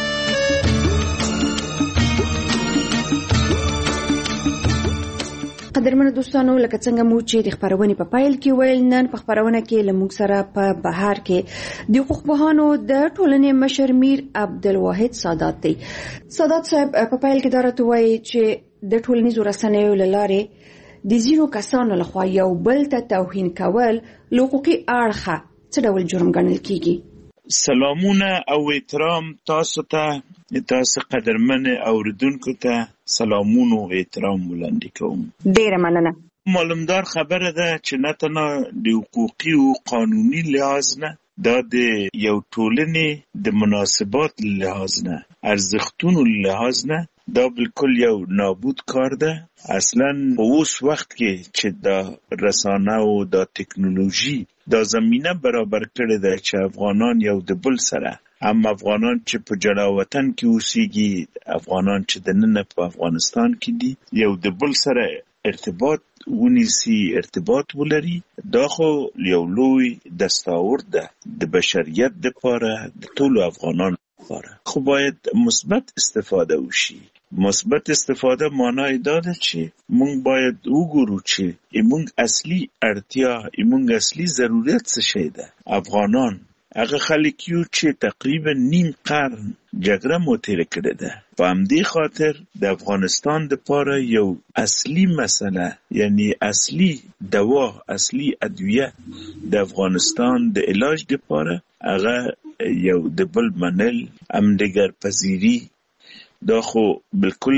قدرمنو دوستانو، لکه څنګه مو چې د خبرونې په پایل کې ویل، نن په خبرونه کې له موږ سره په بهر کې د حقوق پوهانو د ټولنې مشر میر عبدالواحد سادات دی. سادات صاحب، په پایل کې دا راته وایي چې د ټولنیزو رسنیو له لارې د ځینو کسانو لخوا یو بل ته توهین کول له حقوقي اړخه څه ډول جرم ګڼل کېږي؟ سلامونه او احترام تاسو ته، تاسو قدرمن اوریدونکو ته سلامونه او احترام وړاندې کوم. ډیره مننه. معلومدار خبره ده چې نه تنها د حقوقي او قانوني لحاظ نه، دا د یو ټولنې د مناسبات لحاظ نه، ارزښتونو لحاظ نه، دا بالکل یو نابود کار ده. اصلا په اوس وخت کې چې دا رسانه او دا ټکنالوژي دا زمینه برابر کړې ده چې افغانان یو د بل سره، هم افغانان چې په جلا وطن کې اوسېږي، افغانان چې دننه په افغانستان کې دي، یو د بل سره ارتباط ونیسي، ارتباط ولري. دا خو یو لوی دستاورد ده د بشریت دپاره، د ټولو افغانانو لپاره. خو باید مثبت استفاده وشي. مثبت استفاده معنی دا ده چې موږ باید وګورو چې موږ اصلي اړتیا، موږ اصلي ضرورت څه شی ده. افغانان هغه خلک یو چې تقریبا نیم قرن جګړه مو تېره کړې ده. په همدې خاطر د افغانستان دپاره یو اصلي مسله، یعنی اصلي دوا، اصلي ادویه د افغانستان د علاج دپاره هغه یو د بل منل، همدیگر پذیری. دا خو بالکل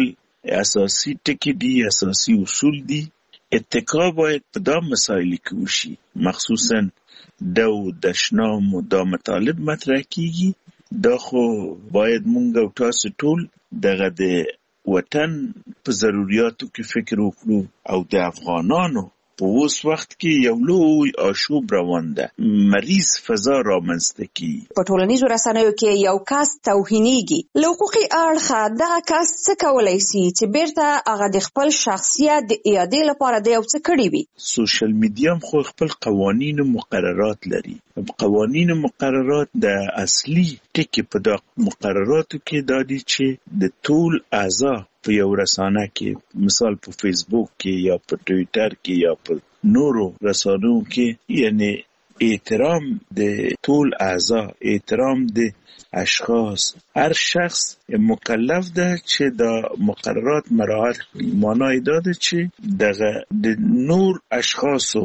اساسی ټکی دي، اساسی اصول دي. اتکا باید په دا مسایل کې وشي، مخصوصا دا د شنام او دا مطالب مطرح کیږي. دا خو باید مونږ او تاسو ټول دغه د وطن په ضرورتو کې فکر وکړو او د افغانانو په اوس وخت کې یو لوی آشوب روان ده، مریض فضا رامنځته کیږي. په ټولنیزو رسنیو کې یو کس توهینېږي، له حقوقي اړخه دغه کس څه کولی سي چې بیرته هغه د خپل شخصیت د اعادې لپاره د یو څه کړي وي؟ سوشل میډیا خو خپل قوانین او مقررات لري. قوانین او مقررات د اصلي ټکي په دغه مقرراتو کې دا دي چې د ټول اعضا په یو رسانه کې، مثال په فیسبوک کې یا په ټویټر کې یا په نورو رسانو کې، یعنی احترام د ټول اعضا، احترام د اشخاص، هر شخص مکلف ده چې د مقررات مراعات کړي. معنی دا ده چې دغه د نور اشخاصو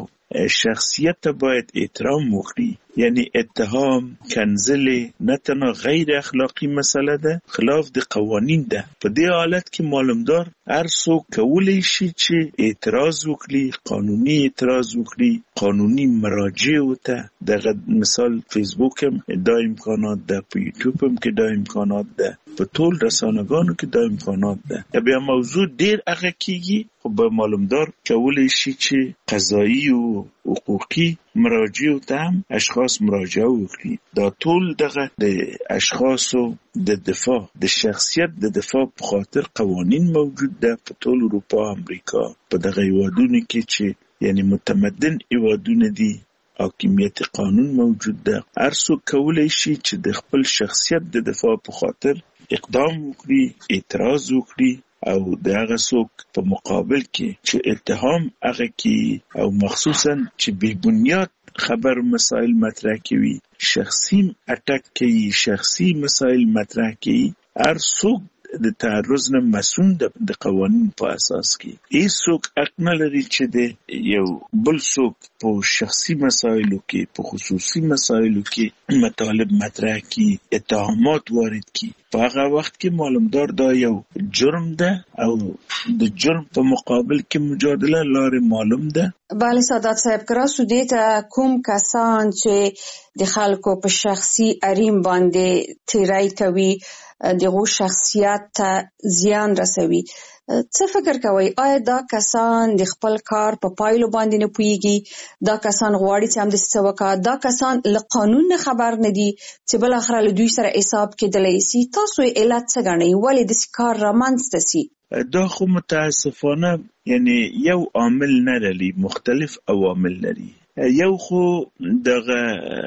شخصیت باید احترام وکړي. یعنی اتهام، کنځلې نه تنها غیر اخلاقی مسله ده، خلاف د قوانین ده. په دې حالت کې معلومدار هر څوک کولی شي چې اعتراض وکړي، قانوني اعتراض وکړي، قانوني مراجع وته. دغه مثال فیسبوک هم دا امکانات ده، په یوټیوب هم کې دا امکانات ده، په ټول رسانه‌ګانو کې دا امکانات ده. بیا موضوع ډیر هغه کیږي، خو به معلومدار کولی شي چې قضایي او حقوقي مراجع ته هم اشخاص مراجعه وکړي. دا ټول دغه د اشخاصو د دفاع د شخصیت د دفاع په خاطر قوانین موجود ده په ټول اروپا، امریکا، په دغه هیوادونو کې چې یعنی متمدن هیوادونه دي، حاکمیت قانون موجود ده. هر څوک کولی شي چې د خپل شخصیت د دفاع په خاطر اقدام وکړي، اعتراض وکړي، او د هغه څوک په مقابل کې چې اتهام هغه کې او مخصوصا چې بې بنیاد خبر مسائل مطرح کوي، شخصي اٹک کوي، شخصي مسائل مطرح کوي، هر څوک د تعرض نه مسئول د قوانین په اساس کې. هیڅ څوک حق نه لري چې د یو بل څوک په شخصي مسایلو کې، په خصوصي مسایلو کې مطالب مطرح کړي، اتهامات وارد کړي. په هغه وخت کې معلومدار دا یو جرم ده او د جرم په مقابل کې مجادله لارې معلوم ده. بله سادات صاحب، کراسو دې ته کوم کسان چې د خلکو په شخصي حریم باندې تیری کوي، دغه شخصیت ته زیان رسوي، څه فکر کوي؟ آیا دا کسان د خپل کار په پایلو باندې نه پوهیږي؟ دا کسان غواړي چې هم د څه وکړي؟ دا کسان له قانون نه خبر نه دي چې بل اخر له دوی سره حساب کېدلی شي؟ تاسو یې علت څه ګڼئ؟ ولې داسې کار رامنځته سي؟ دا خو متاسفانه یعنی یو عامل نه لري، مختلف عوامل لري. یو خو دغه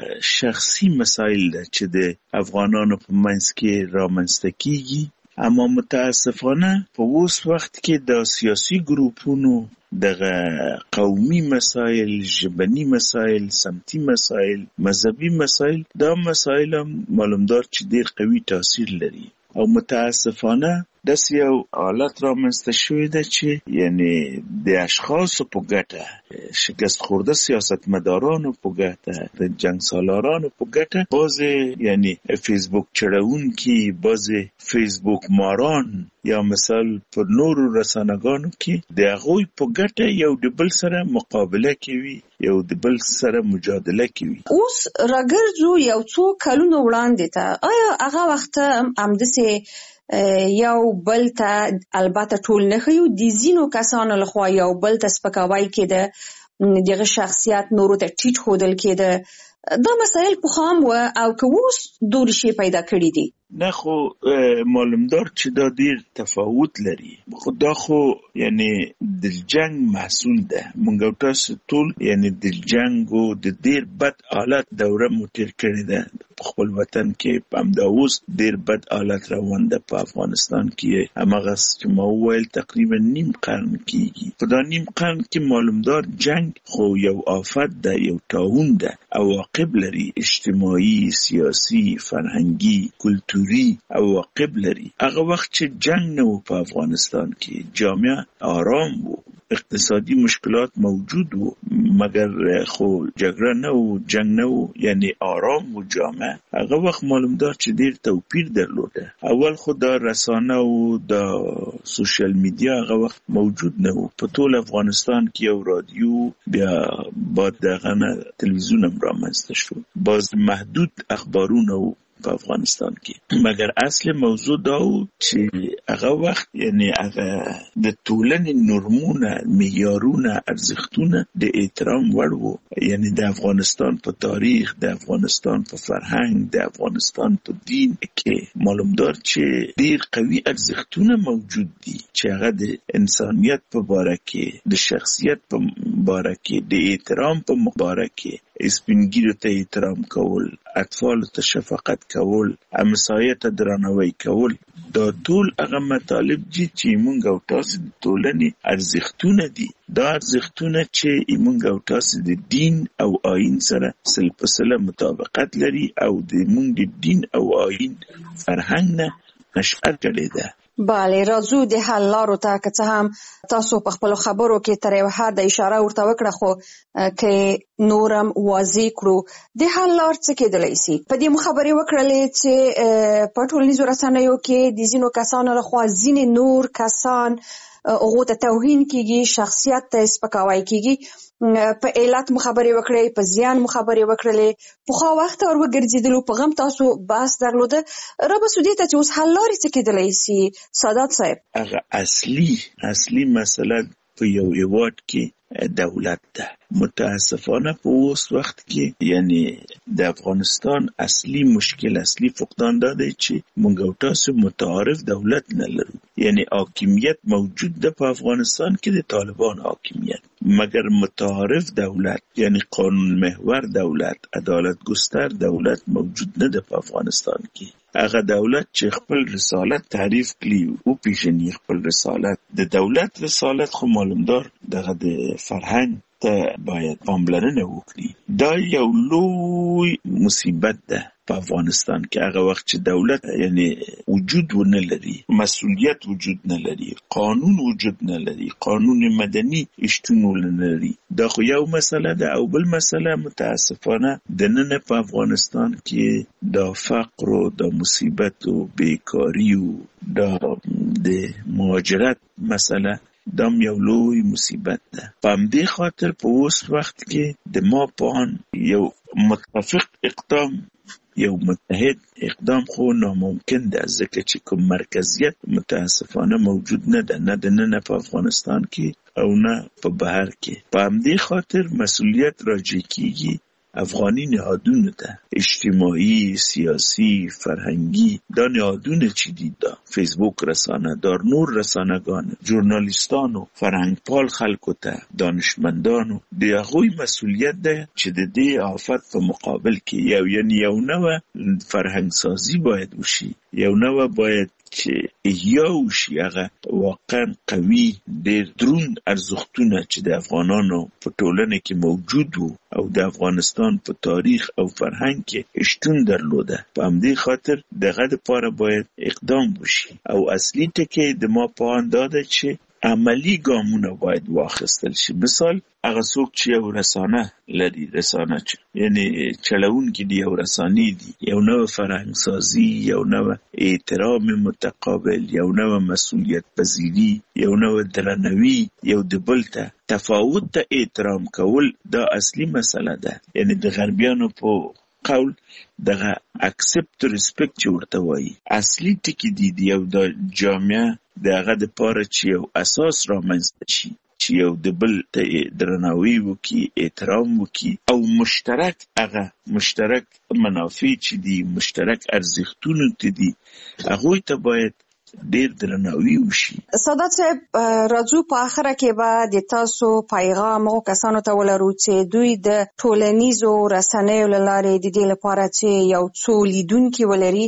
شخصي مسایل ده چې د افغانانو په منځ کې رامنځته کیږي، اما متاسفانه په اوس وخت کې د سیاسي ګروپونو دغه قومي مسایل، ژبني مسایل، سمتي مسایل، مذهبي مسایل، دا مسایل هم معلومدار چې ډیر قوي تاثیر لري. او متاسفانه داسې یو حالت رامنځته شوی ده چې یعنی د اشخاصو په ګټه، شکست خورده سیاستمدارانو په ګټه، د جنګ سالارانو په ګټه، بعضې یعنی فیسبوک چړونکي، بعضې فیسبوک ماران یا مثال پر نورو رسانه‌ګانو کې د هغوی په ګټه یو د بل سره مقابله کوي، یو د بل سره مجادله کوي. اوس راګرځو یو څو کلونو وړاندې ته، آیا هغه وخت همداسې یو بل ته البته ټول نه ښیو، د ځینو کسانو لخوا یو بل ته سپکاوی کېده، دغه شخصیت نورو ته ټیټ ښودل کېده، دا مسایل پخوا هم وه او که اوس دورې شی پیدا کړي دي؟ نه خو معلومدار چې دا ډیر تفاوت لري. خو دا خو یعنی د جنگ محصول ده. مونږ تاسو ټول یعنی د جنگ او د ډیر بد حالت دوره مو تیر کړې ده په خپل وطن کې. هم دا اوس ډیر بد حالت روان ده په افغانستان کې. هماغه چې ما وویل تقریبا نیم قرن کېږي. په دا نیم قرن کې معلومدار جنگ خو یو آفت ده، یو طاعون ده، عواقب لري، اجتماعي، سیاسي، فرهنګي، کلتوري عواقب لري. هغه وخت چې جنگ نه و په افغانستان کې، جامعه آرام و، اقتصادي مشکلات موجود و، مگر خو جګړه نه و، جنگ نه و، یعنی آرام و جامعه. هغه وخت معلومدار چې ډیر توپیر درلوده. اول خو دا رسانه و دا سوشل میډیا هغه وخت موجود نه و. په ټول افغانستان کې یو رادیو، بیا بعد دغه نه تلویزیون هم رامنځته شو. باز محدود اخبارونه و په افغانستان کې. مګر اصل موضوع دا و چې هغه وخت یعنی هغه د ټولنې نورمونه، معیارونه، ارزښتونه د احترام وړ وو. یعنی د افغانستان په تاریخ، د افغانستان په فرهنګ، د افغانستان په دین کې معلومدار چې ډیر قوي ارزښتونه موجود دي چې هغه د انسانیت په باره کې، د شخصیت په باره کې، د احترام په باره کې، سپینګیرو ته احترام کول، اطفال ته شفقت کول، همسایه ته درناوی کول، دا ټول هغه مطالب دي چې موږ او تاسو د ټولنې ارزښتونه دي. دا ارزښتونه چې موږ او تاسو د دین او آیین سره سل په سله مطابقت لري او د موږ د دین او آیین فرهنګ نه نشأت کړې ده. بله، راځو د حل لارو ته. که څه هم تاسو په خپلو خبرو کې تر یو حده اشاره ورته وکړه، خو که نورم واضح کړو د حل لار څه کېدلی سي. په دې مو خبرې وکړلې چې په ټولنیزو رسنیو کې د ځینو کسانو لخوا ځینې نور کسان هغو ته توهین کېږي، شخصیت ته سپکاوی کېږي. په علت مو خبرې وکړې، په زیان مو خبرې وکړلې. پخوا وخت ور وګرځېدلو، په غم تاسو بحث درلوده. رابسو دې ته چې اوس حل لارې څه کېدلی سي سادات صاحب؟ هغه اصلي اصلي مسله په یو هیواد کې دولت ده. متاسفانه په اوس وخت کې یعنی د افغانستان اصلي مشکل، اصلي فقدان دا دی چې موږ او تاسو متعارف دولت نه لرو. یعنی حاکمیت موجود ده په افغانستان کې، د طالبان حاکمیت، مگر متعارف دولت یعنی قانون محور دولت، عدالت گستر دولت موجود نه ده په افغانستان کې. هغه دولت چې خپل رسالت تعریف کړي او پیژني خپل رسالت، د دولت رسالت خو معلومدار دغه د فرهنګ ته باید پاملرنه وکړي. دا یو لوی مصیبت ده په افغانستان کې. هغه وخت چې دولت یعنی وجود ونه لري، مسؤلیت وجود نه لري، قانون وجود نه لري، قانون مدني شتون نه لري. دا خو یو مسله ده. او بل مسله متاسفانه د نن په افغانستان کې دا فقر او دا مصیبت او بیکاری او دا د مهاجرت مسله دام یو لوی مصیبت ده. په همدې خاطر په اوس وخت کې د ما په آن یو متفق اقدام، یو متحد اقدام خو ناممکن ده، ځکه چې کوم مرکزیت متاسفانه موجود نه ده، نه د نن په افغانستان کې او نه په بهر کې. په همدې خاطر مسؤلیت راجع کیږي افغانی نهادونو ته، اجتماعي، سیاسی، فرهنګي. دا نهادونه چې دي، دا فیسبوک رسانه، دا نور رسانه‌ګان، ژورنالیستانو، فرهنګپال خلکو ته، دانشمندانو، د هغوی مسؤلیت ده چې د دې آفت په مقابل کې یو یعنی یو نوه فرهنګ سازی باید وشي، یو نوه باید چې احیا وشي. هغه واقعا قوي ډېر دروند ارزښتونه چې د افغانانو په ټولنه کې موجود وو او د افغانستان په تاریخ او فرهنګ کې شتون درلوده. په همدې خاطر دغه دپاره باید اقدام وشي. او اصلي ټکی د ما په آن دا ده چې عملی ګامونه باید واخیستل شي. مثال هغه څوک چې یو رسانه لري، رسانه چې یعنی چلوونکي دي، یو رسانې دي، یو نوه فرهنګ سازي، یو نوه احترام متقابل، یو نوه مسؤلیت پذیری، یو نوه درناوي، یو د بل ته تفاوت ته احترام کول، دا اصلي مسله ده. یعنی د غربیانو په قول دغه اکسپت ریسپیکټ چې ورته وایي اصلي ټکي دي. د یو د جامعه دغه دپاره چې یو اساس رامنځته شي، چې یو د بل ته درناوی وکړي، احترام وکړي، او مشترک هغه مشترک منافع چې دي، مشترک ارزښتونه ته دي، هغوی ته باید ډیر درناوی وشي. سادات صاحب، راځو په اخره کې به د تاسو پیغام او کسانو ته ولرو چې دوی د ټولنیزو رسنیو له لارې د دې لپاره چې یو څو لیدونکي ولري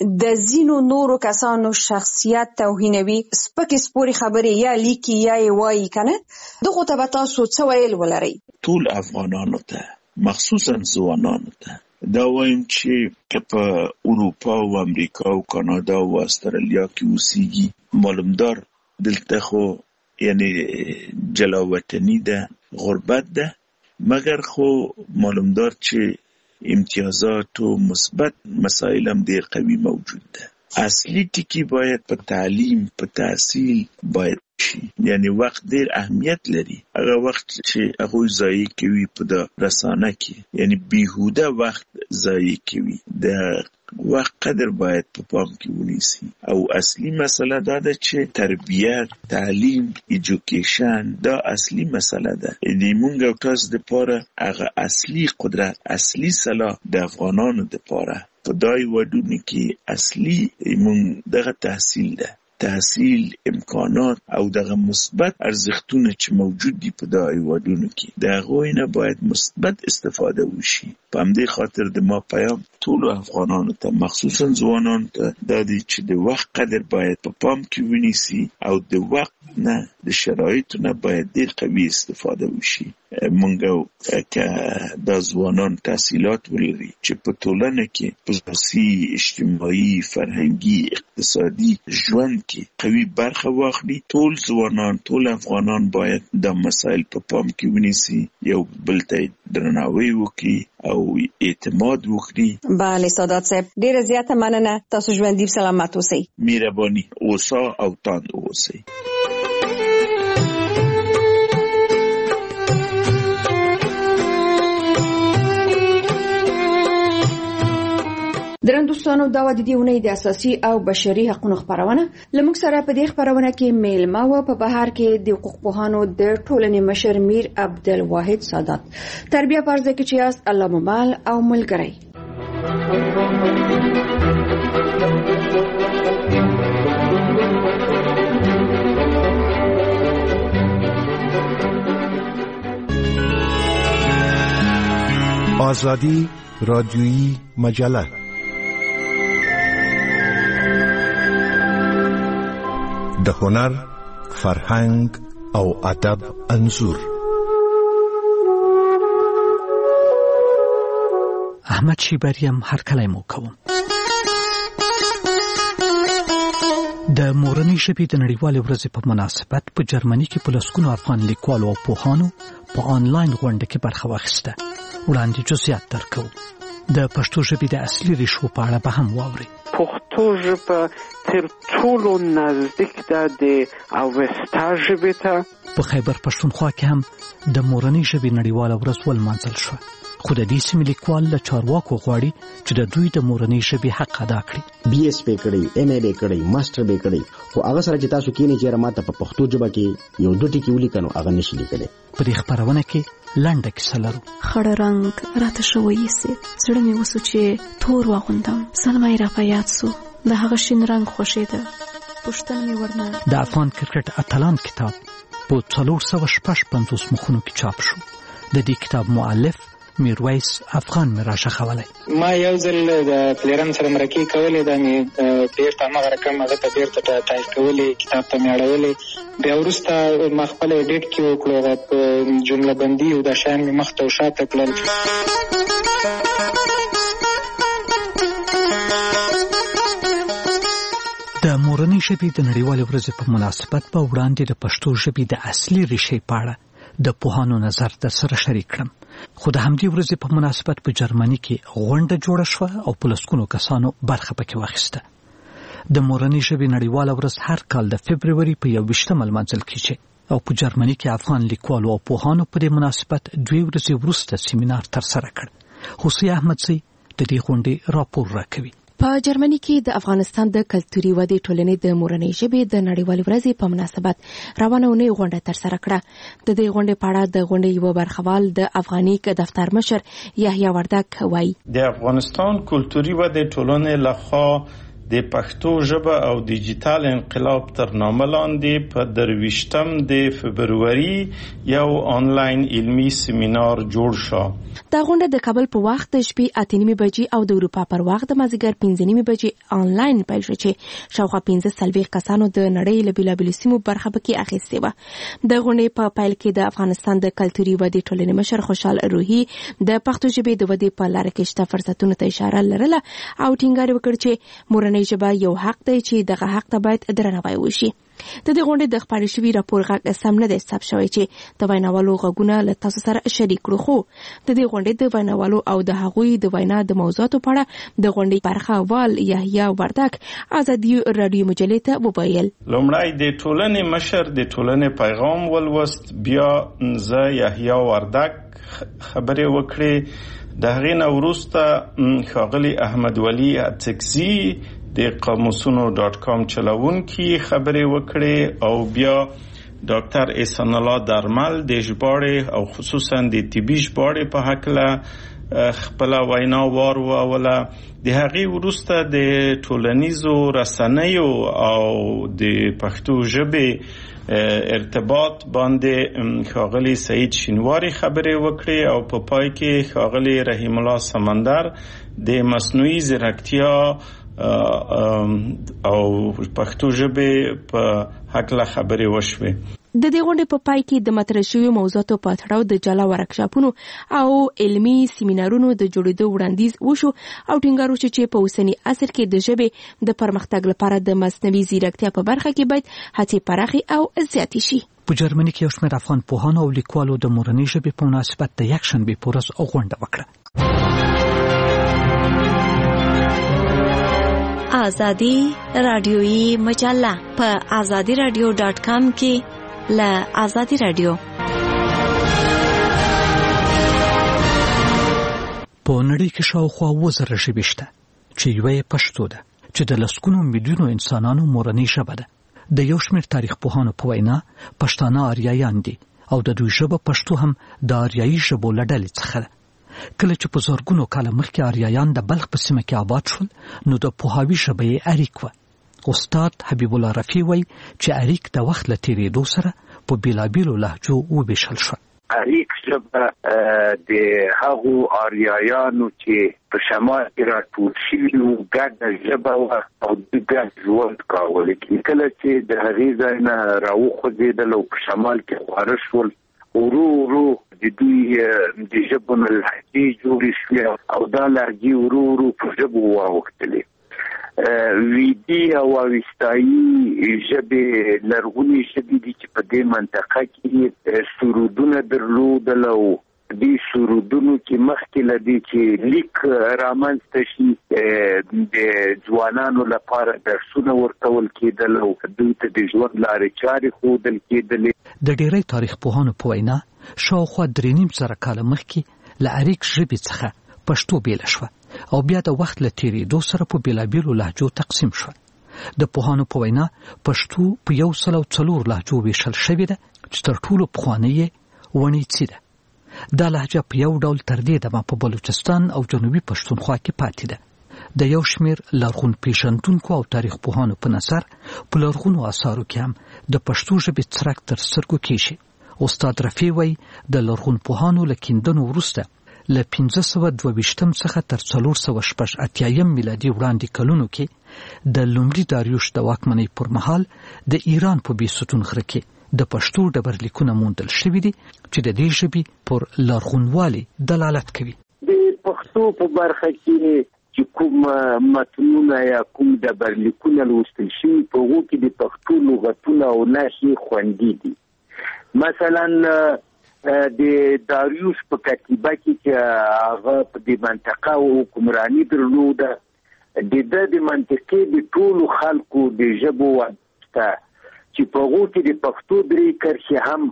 د ځینو نورو کسانو شخصیت توهینوي، سپکې سپورې خبرې یا لیکي یا یې وایي که نه، دغو ته به تاسو څه ویل ولرئ؟ ټول افغانانو ته، مخصوصا ځوانانو ته دا وایم چې که په اروپا او امریکا او کانادا او استرالیا کې اوسېږي، معلومدار دلته خو یعنی جلاوطني ده، غربت ده، مګر خو معلومدار چې امتیازات او مثبت مسائل هم ډېر قوي موجود ده. اصلي ټکي باید په تعلیم، په تحصیل باید شي. یعنی وخت ډېر اهمیت لري. هغه وخت چې هغوی ضایع کوي په د رسانه کې، یعنی بیهوده وخت ضایع کوي، د وخت قدر باید په پام کې ونیسي. او اصلي مسله دا ده چې تربیت، تعلیم، ایجوکیشن دا اصلي مسله ده. دې مونږ او تاسو د پاره هغه اصلي قدرت، اصلي سلاح د افغانانو د پاره په دای وډونه کې اصلي مونږ دغه تحصیل ده. تحصیل، امکانات او دغه مثبت ارزښتونه چې موجود دي په دغه هیوادونو کې د هغوی نه باید مثبت استفاده وشي. په همدې خاطر د ما پیام ټولو افغانانو ته مخصوصا ځوانانو ته دا دی چې د وخت قدر باید په پام کې ونیسي او د وخت نه د شرایطو نه باید ډېر قوي استفاده وشي. مونږ که دا ځوانان تحصیلات ولري چې په ټولنه کې په سیاسي، اجتماعي، فرهنګي، اقتصادي ژوند کې قوي برخه واخلي، ټول ځوانان، ټول افغانان باید دا مسایل په پام کې ونیسي، یو بل ته درناوی وکړي او اعتماد وکړي. بله سادات صاحب، ډیره زیاته مننه. تاسو ژوندي سلامت اوسئ. مهرباني اوسه او تاند اوسئ. درنوستانو، دا و د دې اونۍ د اساسي او بشري حقوقو خبرونه. لمږ سره په دې خبرونه کې میلمه و په بهر کې د حقوق پوهانو د ټولنې مشر میر عبدالواحد سادات. تربیه پرځه کې چې یاست الله ممال او ملګری. آزادی رادیویی مجله د هنر، فرهنګ او ادب انځور. احمد شیبریم هر کله مو کوم. د مورنۍ ژبې د نړیوالې ورځې په مناسبت په جرمني کې په لسګونو افغان لیکوالو او پوهانو په آنلاین غونډه کې برخه واخیسته. وړاندې جزئیات درکو. د پښتو ژبې د اصلي ریښو په اړه به هم واورئ. پښتو ژبه تر ټولو نزدیک ده د اوستا ژبې ته. په خیبر پښتونخوا کې هم د مورنۍ ژبې نړیواله ورځ ولمانځل شوه. خو د دې سیمې لیکوال له چارواکو غواړي چې د دوی د مورنۍ ژبې حق ادا کړي. بي اس پی کړي، ایم ای بي کړي، ماستر به کړي، خو هغه سره چې تاسو کینې چې راته په پښتو ژبه کې یو دوه ټکي ولیکنو هغه نشي لیکلی. په دې خبرونه کې لنډه کیسه لرو. خړ رنگ راته شوی سي، زړه مې وسو چې تور واغوندم. سلمای را په یاد سو، د هغه شین رنگ خوښیده. پښتنه مې ورنه. د افغان کرکټ اتلان کتاب په څلور سوه شپږ پنځوس مخونو کې چاپ شو. د دې کتاب مؤلف میرویس افغان مې راښخولی. ما یو ځل د پلیران سره مرکې کولې، دا مې بیرته هماغه رقم هغه ته بیرته ټایپ کولې، کتاب ته مې اړولې. بیا وروسته ما خپل ایډیټ کې وکړو، هغه جمله بندي او دا شیان مې مخته او شاته کړل. د مورنۍ ژبې د نړیوالې ورځې په مناسبت په وړاندې د پښتو ژبې د اصلي ریښې په اړه د پوهانو نظر در سره شریک کړم. خو د همدې ورځې په مناسبت په جرمني کې غونډه جوړه شوه او په لسګونو کسانو برخه پکې واخیسته. د مورنۍ ژبې نړیواله ورځ هر کال د فبروري په یوویشتمه لمانځل کیږي او په جرمني کې افغان لیکوالو او پوهانو په دې مناسبت دوی ورځې وروسته سیمینار ترسره کړ. حسین احمدزی د دې غونډې راپور راکوي. په جرمني کې د افغانستان د کلتوري ودې ټولنې د مورنۍ ژبې د نړیوالې ورځې په مناسبت روانه اونۍ غونډه ترسره کړه. د دې غونډې په اړه د غونډې یو برخوال د افغاني دفتر مشر یحیی وردک وایي. د افغانستان کلتوري ودې ټولنې لخوا د پښتو ژبه او ډیجیټل انقلاب تر نامه لاندې په درویشتم د فبروري یو آنلاین علمي سیمینار جوړ شو. دا غونډه د کابل په وخت د شپې اته نیمې بجې او د اروپا پر وخت د مازدیګر پنځه نیمې بجې آنلاین پیل شو چې شاوخوا پنځه څلوېښت کسانو د نړۍ له بېلابېلو سیمو برخه پکې اخیستې وه. د غونډې په پیل کې د افغانستان د کلتوري ودې ټولنې مشر خوشحال روحي د پښتو ژبې د ودې په لاره کې شته فرصتونو ته اشاره لرله او ټینګار وکړ چې مورنۍ ژبه یو حق دی چې دغه حق ته باید درناوی وشي. د دې غونډې د خپرې شوي راپور غږ سم نه دی ثبت شوی چې د ویناوالو غږونه له تاسو سره شریک کړو، خو د دې غونډې د ویناوالو او د هغوی د وینا د موضوعاتو په اړه د غونډې برخه وال یحیی وردک ازادي رادیو مجلې ته وویل. لومړی د ټولنې مشر د ټولنې پیغام ولوست، بیا زه یحیی وردک خبرې وکړې. د هغې نه وروسته ښاغلي احمد ولی اڅکزي د قاموسونو ډاټ کام چلوونکي خبرې وکړې او بیا ډاکټر احسان الله درمل د ژباړې او خصوصا د طبي ژباړې په هکله خپل وینا واروله. د هغې وروسته د ټولنیزو رسنیو او د پښتو ژبې ارتباط باندې ښاغلي سعید شینواری خبرې وکړې او په پای کې ښاغلي رحیم الله سمندر د مصنوعي ځیرکتیا او پښتو ژبې په هکله خبرې وشوې. د دې غونډې په پای کې د مطرح شویو موضوعاتو په تړاو د جلا ورکشاپونو او علمي سیمینارونو د جوړېدو وړاندیز وشو او ټینګار وشو چې په اوسني عصر کې د ژبې د پرمختګ لپاره د مصنوعي ځیرکتیا په برخه کې باید هڅې پراخې او زیاتې شي. په جرمني کې یو شمېر افغان پوهانو او لیکوالو د مورنۍ ژبې په مناسبت د یکشنبې په ورځ غونډه وکړه. آزادی رادیویی مجله په آزادی رادیو ډاټ کام کې له آزادی رادیو. په نړۍ کې شاوخوا اووه زره ژبې شته چې یوه یې پښتو ده چې د لسګونو میلیونو انسانانو مورنۍ ژبه ده. د یو شمېر تاریخ پوهانو په وینا پښتانه آریایان دي او د دوی ژبه پښتو هم د آریایي ژبو له ډلې څخه ده. کله چې په زرګونو کاله مخکې آریایان د بلخ په سیمه کې آباد شول نو د پوهاوي ژبه یې اریک وه. استاد حبیب الله رفیع وایي چې اریک د وخت له تېرېدو سره په بېلابېلو لهجو وویشل شوه. اریک ژبه د هغو آریایانو چې په شمال کې راټول شوي وو ګډه ژبه وه او دوی ګډ ژوند کاوه. لیکن کله چې د هغې ځای نه راوخوځېدل او په شمال کې خواره شول ورو ورو د دوی د ژبو نه لهجې جوړې شوې او دا لهجې ورو ورو په ژبو واوښتلې. ویدي او اوستایي ژبې لرغونې ژبې دي چې په دې منطقه کې سرودونه درلودل او دې سرودونو کې مخکې له دې چې لیک رامنځته شي د ځوانانو لپاره درسونه ورکول کېدل او دوی ته د ژوند لارې چارې ښودل کېدلې. د ډېری تاریخ پوهانو په وینا شاوخوا درې نیم زره کاله مخکې له اریک ژبې څخه پښتو بېله شوه او بیا د وخت له تېرېدو سره په بېلابېلو لهجو تقسیم شوه. د پوهانو په وینا پښتو په یو سل او څلور لهجو ویشل شوې ده چې تر ټولو پخوانۍ یې ونیڅي ده. دا لهجه په یو ډول تر دې دمه په بلوچستان او جنوبي پښتونخوا کې پاتې ده. د یو شمېر لرغون پیژندونکو او تاریخ پوهانو په نظر په لرغونو آثارو کې هم د پښتو ژبې څرک تر سترګو کېږي. استاد رفیع وایي د لرغون پوهانو له کیندنو وروسته له پنځه سوه دوه ویشتم څخه تر څلور سوه شپږ اتیایم میلادي وړاندې کلونو کې د لومړي داریوش د واکمنۍ پر مهال د ایران په بیستون غره کې د پښتو ډبرلیکونه موندل شوي دي چې د دې ژبې پر لرغونوالي دلالت کوي. د پښتو په برخه کې چې کوم متنونه یا کوم ډبرلیکونه لوستل شوي په هغو کې د پښتو لغتونه او نښې خوندي دي. مثلا د داریوش په کتیبه کې چې هغه په دې منطقه حکمراني درلوده د ده د منطقې د ټولو خلکو د ژبو واسطه چې په هغو کې د پښتو درې کرښې هم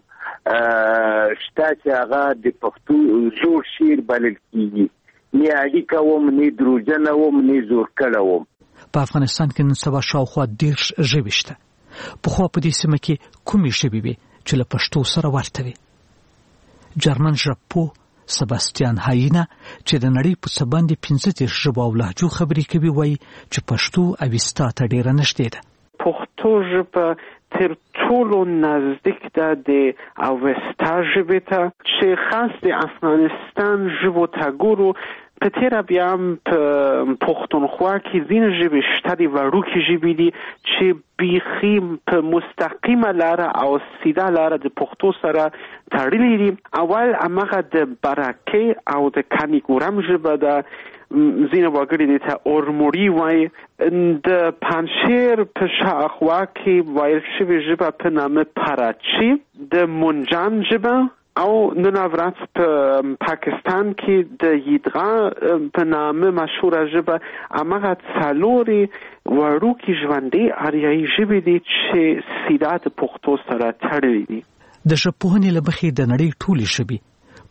شته چې هغه د پښتو زوړ شعر بلل کېږي. نه اړیکه وم نه دروژنه وم نه زورکړه وم. په افغانستان کې نن سبا شاوخوا دېرش ژبې شته. پخوا په دې سیمه کې کومې ژبې وې چې له پښتو سره ورته وي؟ جرمن ژبپوه سباستیان هاینه چې د نړۍ په څه باندې پنځه دېرش ژبو او لهجو خبرې کوي وایي چې پښتو اوستا ته ډېره نږدې ده. پښتو ژبه تر ټولو نزدیک ده د اوستا ژبې ته چې خاص د افغانستان ژبو ته ګورو. په تېره بیا هم په پښتونخوا کې ځینې ژبې شته دي وړوکې ژبې دي چې بیخي په مستقیمه لاره او سیده لاره د پښتو سره تړلي دي. اول هماغه د برکې او د کانیګورم ژبه ده. ځینې وګړي دې ته اورموړي وایي. د پنجشیر په شاوخوا کې ویل شوې ژبه په نامه پراچي. د منجان ژبه او نن ورځ په پاکستان کې د یدغا په نامه مشهوره ژبه هماغه څلورې وړوکې ژوندۍ آریایي ژبې دي چې سیده د پښتو سره تړلي دي. د ژبپوهنې له مخې د نړۍ ټولې ژبې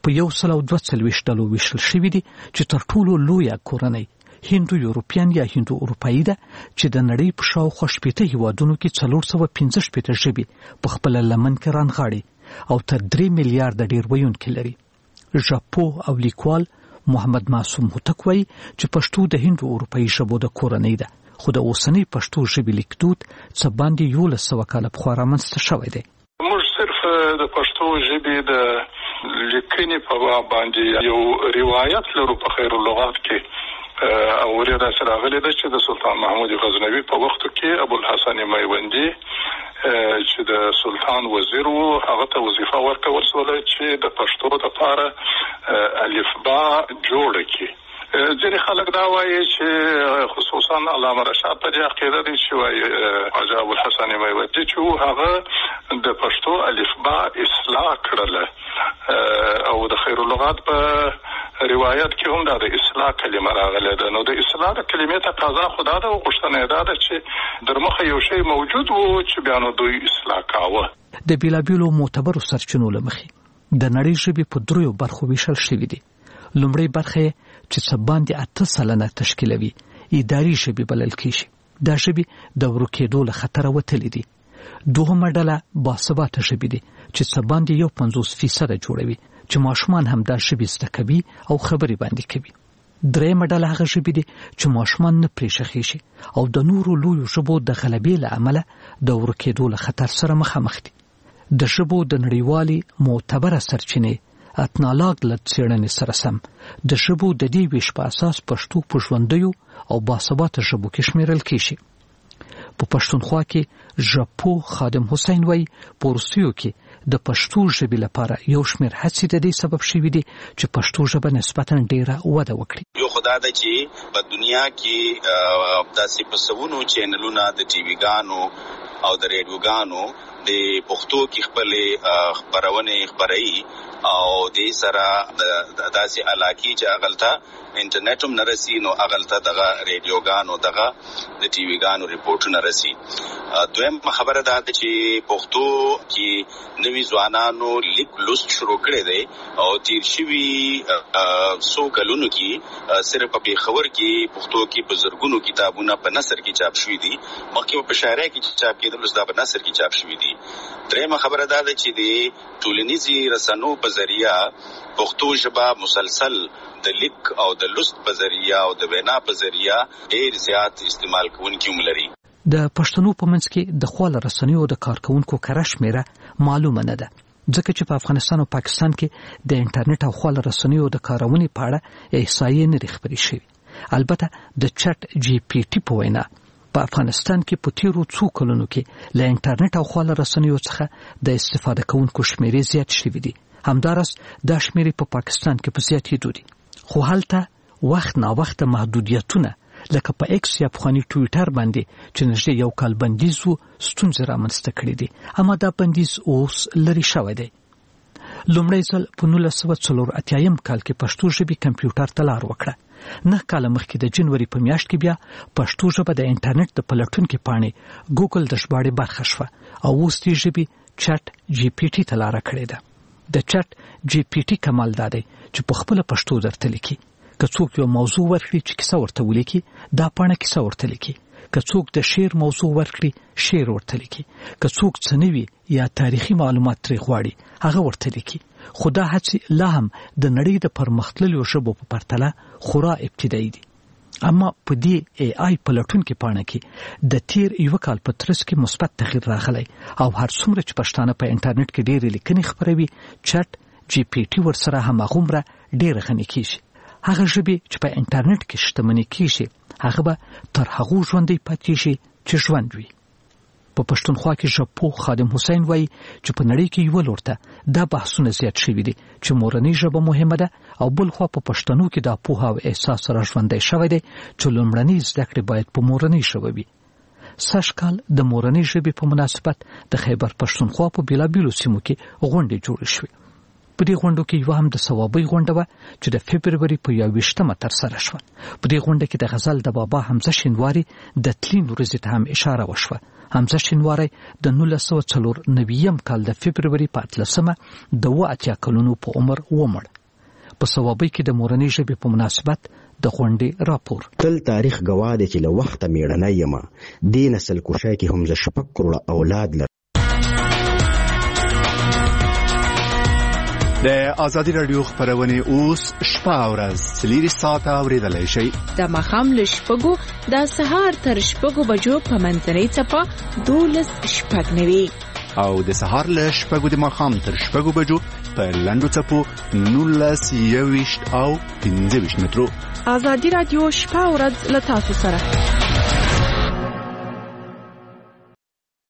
په یو سل او دوه څلوېښت ډلو ویشل شوي دي چې تر ټولو لویه کورنۍ هندو یورپین یا هندو اروپایي ده چې د نړۍ په شاوخوا شپېته هیوادونو کې څلور سوه پنځه شپېته ژبې په خپله لمن کې رانغاړي او تر درې میلیارده ډېر ویونکي لري. ژاپو او لیکوال محمد معصوم هوتک وایي چې پښتو د هندو اروپایي ژبو د کورنۍ ده، خو د اوسنۍ پښتو ژبې لیکدود څه باندې یولس سوه کاله پخوا رامنځته شوی دی. موږ صرف د پښتو ژبې د لیکنې په باب باندې یو روایت لرو په خیر اللغات کې او ورته داسې راغلی ده چې د سلطان محمود غزنوي په وخت کې ابوالحسن میوندي چې د سلطان وزیر و هغه ته وظیفه ورکول شوله چې د پښتو لپاره الفبا جوړه کړي. ځینې خلک دا وایي چې خصوصا علامه رشاد په دې عقیده دي چې وایي حاجي ابوالحسن میوندي چې هغه د پښتو الفبا اصلاح کړله او د خیر اللغات په روایت کې هم دا د اصلاح کلمه راغله ده. نو د اصلاح د کلمې تقاضا خدا ده او غوښتنه ده چې در مخه یو شی موجود و چې بیا نو دوی اصلاح کاوه. د بیلابیلو معتبرو سرچینو له مخې د نړۍ ژبې په دریو برخو ویشل شوي دي. لومړی برخه چې څه باندې اته سلنه تشکیلوي اداري ژبې بلل کېږي. دا ژبې د ورکېدو له خطره وتلي دي. دوهمه ډله باثباته ژبې دي چې څه باندې یو پنځوس فیصده جوړوي چې ماشومان هم دا ژبې زده کوي او خبرې باندې کوي. درېیمه ډله هغه ژبې دي چې ماشومان نه پرې ښخېږي او د نورو لویو ژبو د غلبې له امله د ورکېدو له خطر سره مخامخ دي. د ژبو د نړیوالې معتبره سرچینې اتنالاګ له څېړنې سره سم د ژبو د دې ویش په اساس پښتو په ژوندیو او باثباته ژبو کې شمیرل کېږي. په پښتونخوا کې ژاپو خادم حسین وایي په وروستیو کې د پښتو ژبې لپاره یو شمېر هڅې د دې سبب شوي دي چې پښتو ژبه نسبتا ډېره وده وکړي. یو خدا ده چې په دنیا کې داسې په سوونو چینلونه د ټي وي ګانو او د ریډیوګانو د پښتو کې خپلې خپرونې خپروي او د سره د داسې علاقې چې اغلطه انټرنیټ هم نرسي نو اغلطه دغه ریډیوګانو دغه د ټي وي ګانو ریپورټونه رسي. دویم خبره ده چې پښتو کې نوي ځوانانو لیک لوست شروع کړی دی او تیر شوي څو کلونو کې صرف په پېښور کې پښتو کې په زرګونو کتابونه په نثر کې چاپ شوي دي، مخکې په شاعرۍ کې چاپ کېدل اوس دا په نثر کې چاپ شوي دي. درېیمه خبره دا ده چې د ټولنیزي رسنو په ذریعه پښتو ژبه مسلسل د لیک او د لوست په ذریعه او د وینا په ذریعه ډېر زیات استعمال کوونکي هم لري. د پښتنو په منځ کې د خواله رسنیو د کارکونکو کره شمېره معلومه نه ده، ځکه چې په افغانستان او پاکستان کې د انټرنیټ او خواله رسنیو د کارونې په اړه احصایې نه دي خپرې شوي. البته د چټ جی پی ټي په وینا په افغانستان کې په تیرو څو کلونو کې له انټرنیټ او خواله رسنیو څخه د استفاده کوونکو شمېرې زیات شوي دي. همدارس دا شمېرې په پاکستان کې په زیاتېدو دي، خو هلته وخت نا وخت محدودیتونه لکه په ایکس یا پخواني ټویټر باندې چې نږدې یو کال بندیز و ستونزې رامنځته کړي دي، اما دا بندیز اوس لرې شوی دی. لومړی ځل په نولس سوه څلور اتیایم کال کې پښتو ژبې کمپیوټر ته لار وکړه. نه کاله مخکې د جنوري په میاشت کې بیا پښتو ژبه د انټرنیټ د پلټونکي پاڼې ګوګل د ژباړې برخه شوه او اوس دې ژبې چټ جی پی ټي ته لاره کړې ده. د چټ جی پی ټي کمال دا دی چې په خپله پښتو درته لیکي. که څوک یو موضوع ورکړي چې کیسه ورته ولیکي، دا پاڼه کیسه ورته لیکي. که څوک د شعر موضوع ورکړي، شعر ورته لیکي. که څوک څه نوي یا تاریخي معلومات ترې غواړي، هغه ورته لیکي. خو دا هڅې لا هم د نړۍ د پرمختللو ژبو په پرتله خورا ابتدایي دي. اما په دې ای آی پلټونکي پاڼه کې د تیر یو کال په ترڅ کې مثبت تغییر راغلی او هر څومره چې پښتانه په انټرنیټ کې ډېرې لیکنې خپروي، چټ جی پی ټي ورسره هماغومره ډېره غني کېږي. هغه ژبې چې په انټرنیټ کې شتمني کېږي هغه به تر هغو ژوندی پاتې شي چې ژوند وي. په پښتونخوا کې ژاپو خادم حسین وایي چې په نړۍ کې یو لور ته دا بحثونه زیات شوي دي چې مورنۍ ژبه مهمه ده او بل خوا په پښتنو کې دا پوهه او احساس را ژوندی شوی دی چې لومړنۍ زده کړې باید په مورنۍ ژبه وي. سږ کال د مورنۍ ژبې په مناسبت د خیبر پښتونخوا په بېلابېلو سیمو کې غونډې جوړې شوې. په دې غونډو کې یو هم د ثوابي غونډه وه چې د فبروري په یوویشتمه ترسره شوه. په دې غونډه کې د غزل د بابا حمزه شینواري د تلین ورځې ته هم اشاره وشوه. حمزه شینواری د نولس سوه څلور نوي کال د فبروري په اتلسمه د اوه اتیا کلونو په عمر ومړ. په ثوابي کې د مورنۍ ژبې په مناسبت د غونډې راپور. تل تاریخ گواه دی چې له وخته میړنی یم، دې نسل کشای کې هم زه شپږ کروړه اولاد لرم. د آزادي رادیو خبرونه اوس شپه او ورځ څلور ساعته اوریدلای شئ. د ماښام له شپږو د سهار تر شپږو بجو په منځنۍ څپه دولس شپږ نوي او د سهار له شپږو د ماښام تر شپږو بجو په لنډو څپو نولس یوویشت او پنځه ویشت مترو. آزادي رادیو شپه او ورځ له تاسو سره.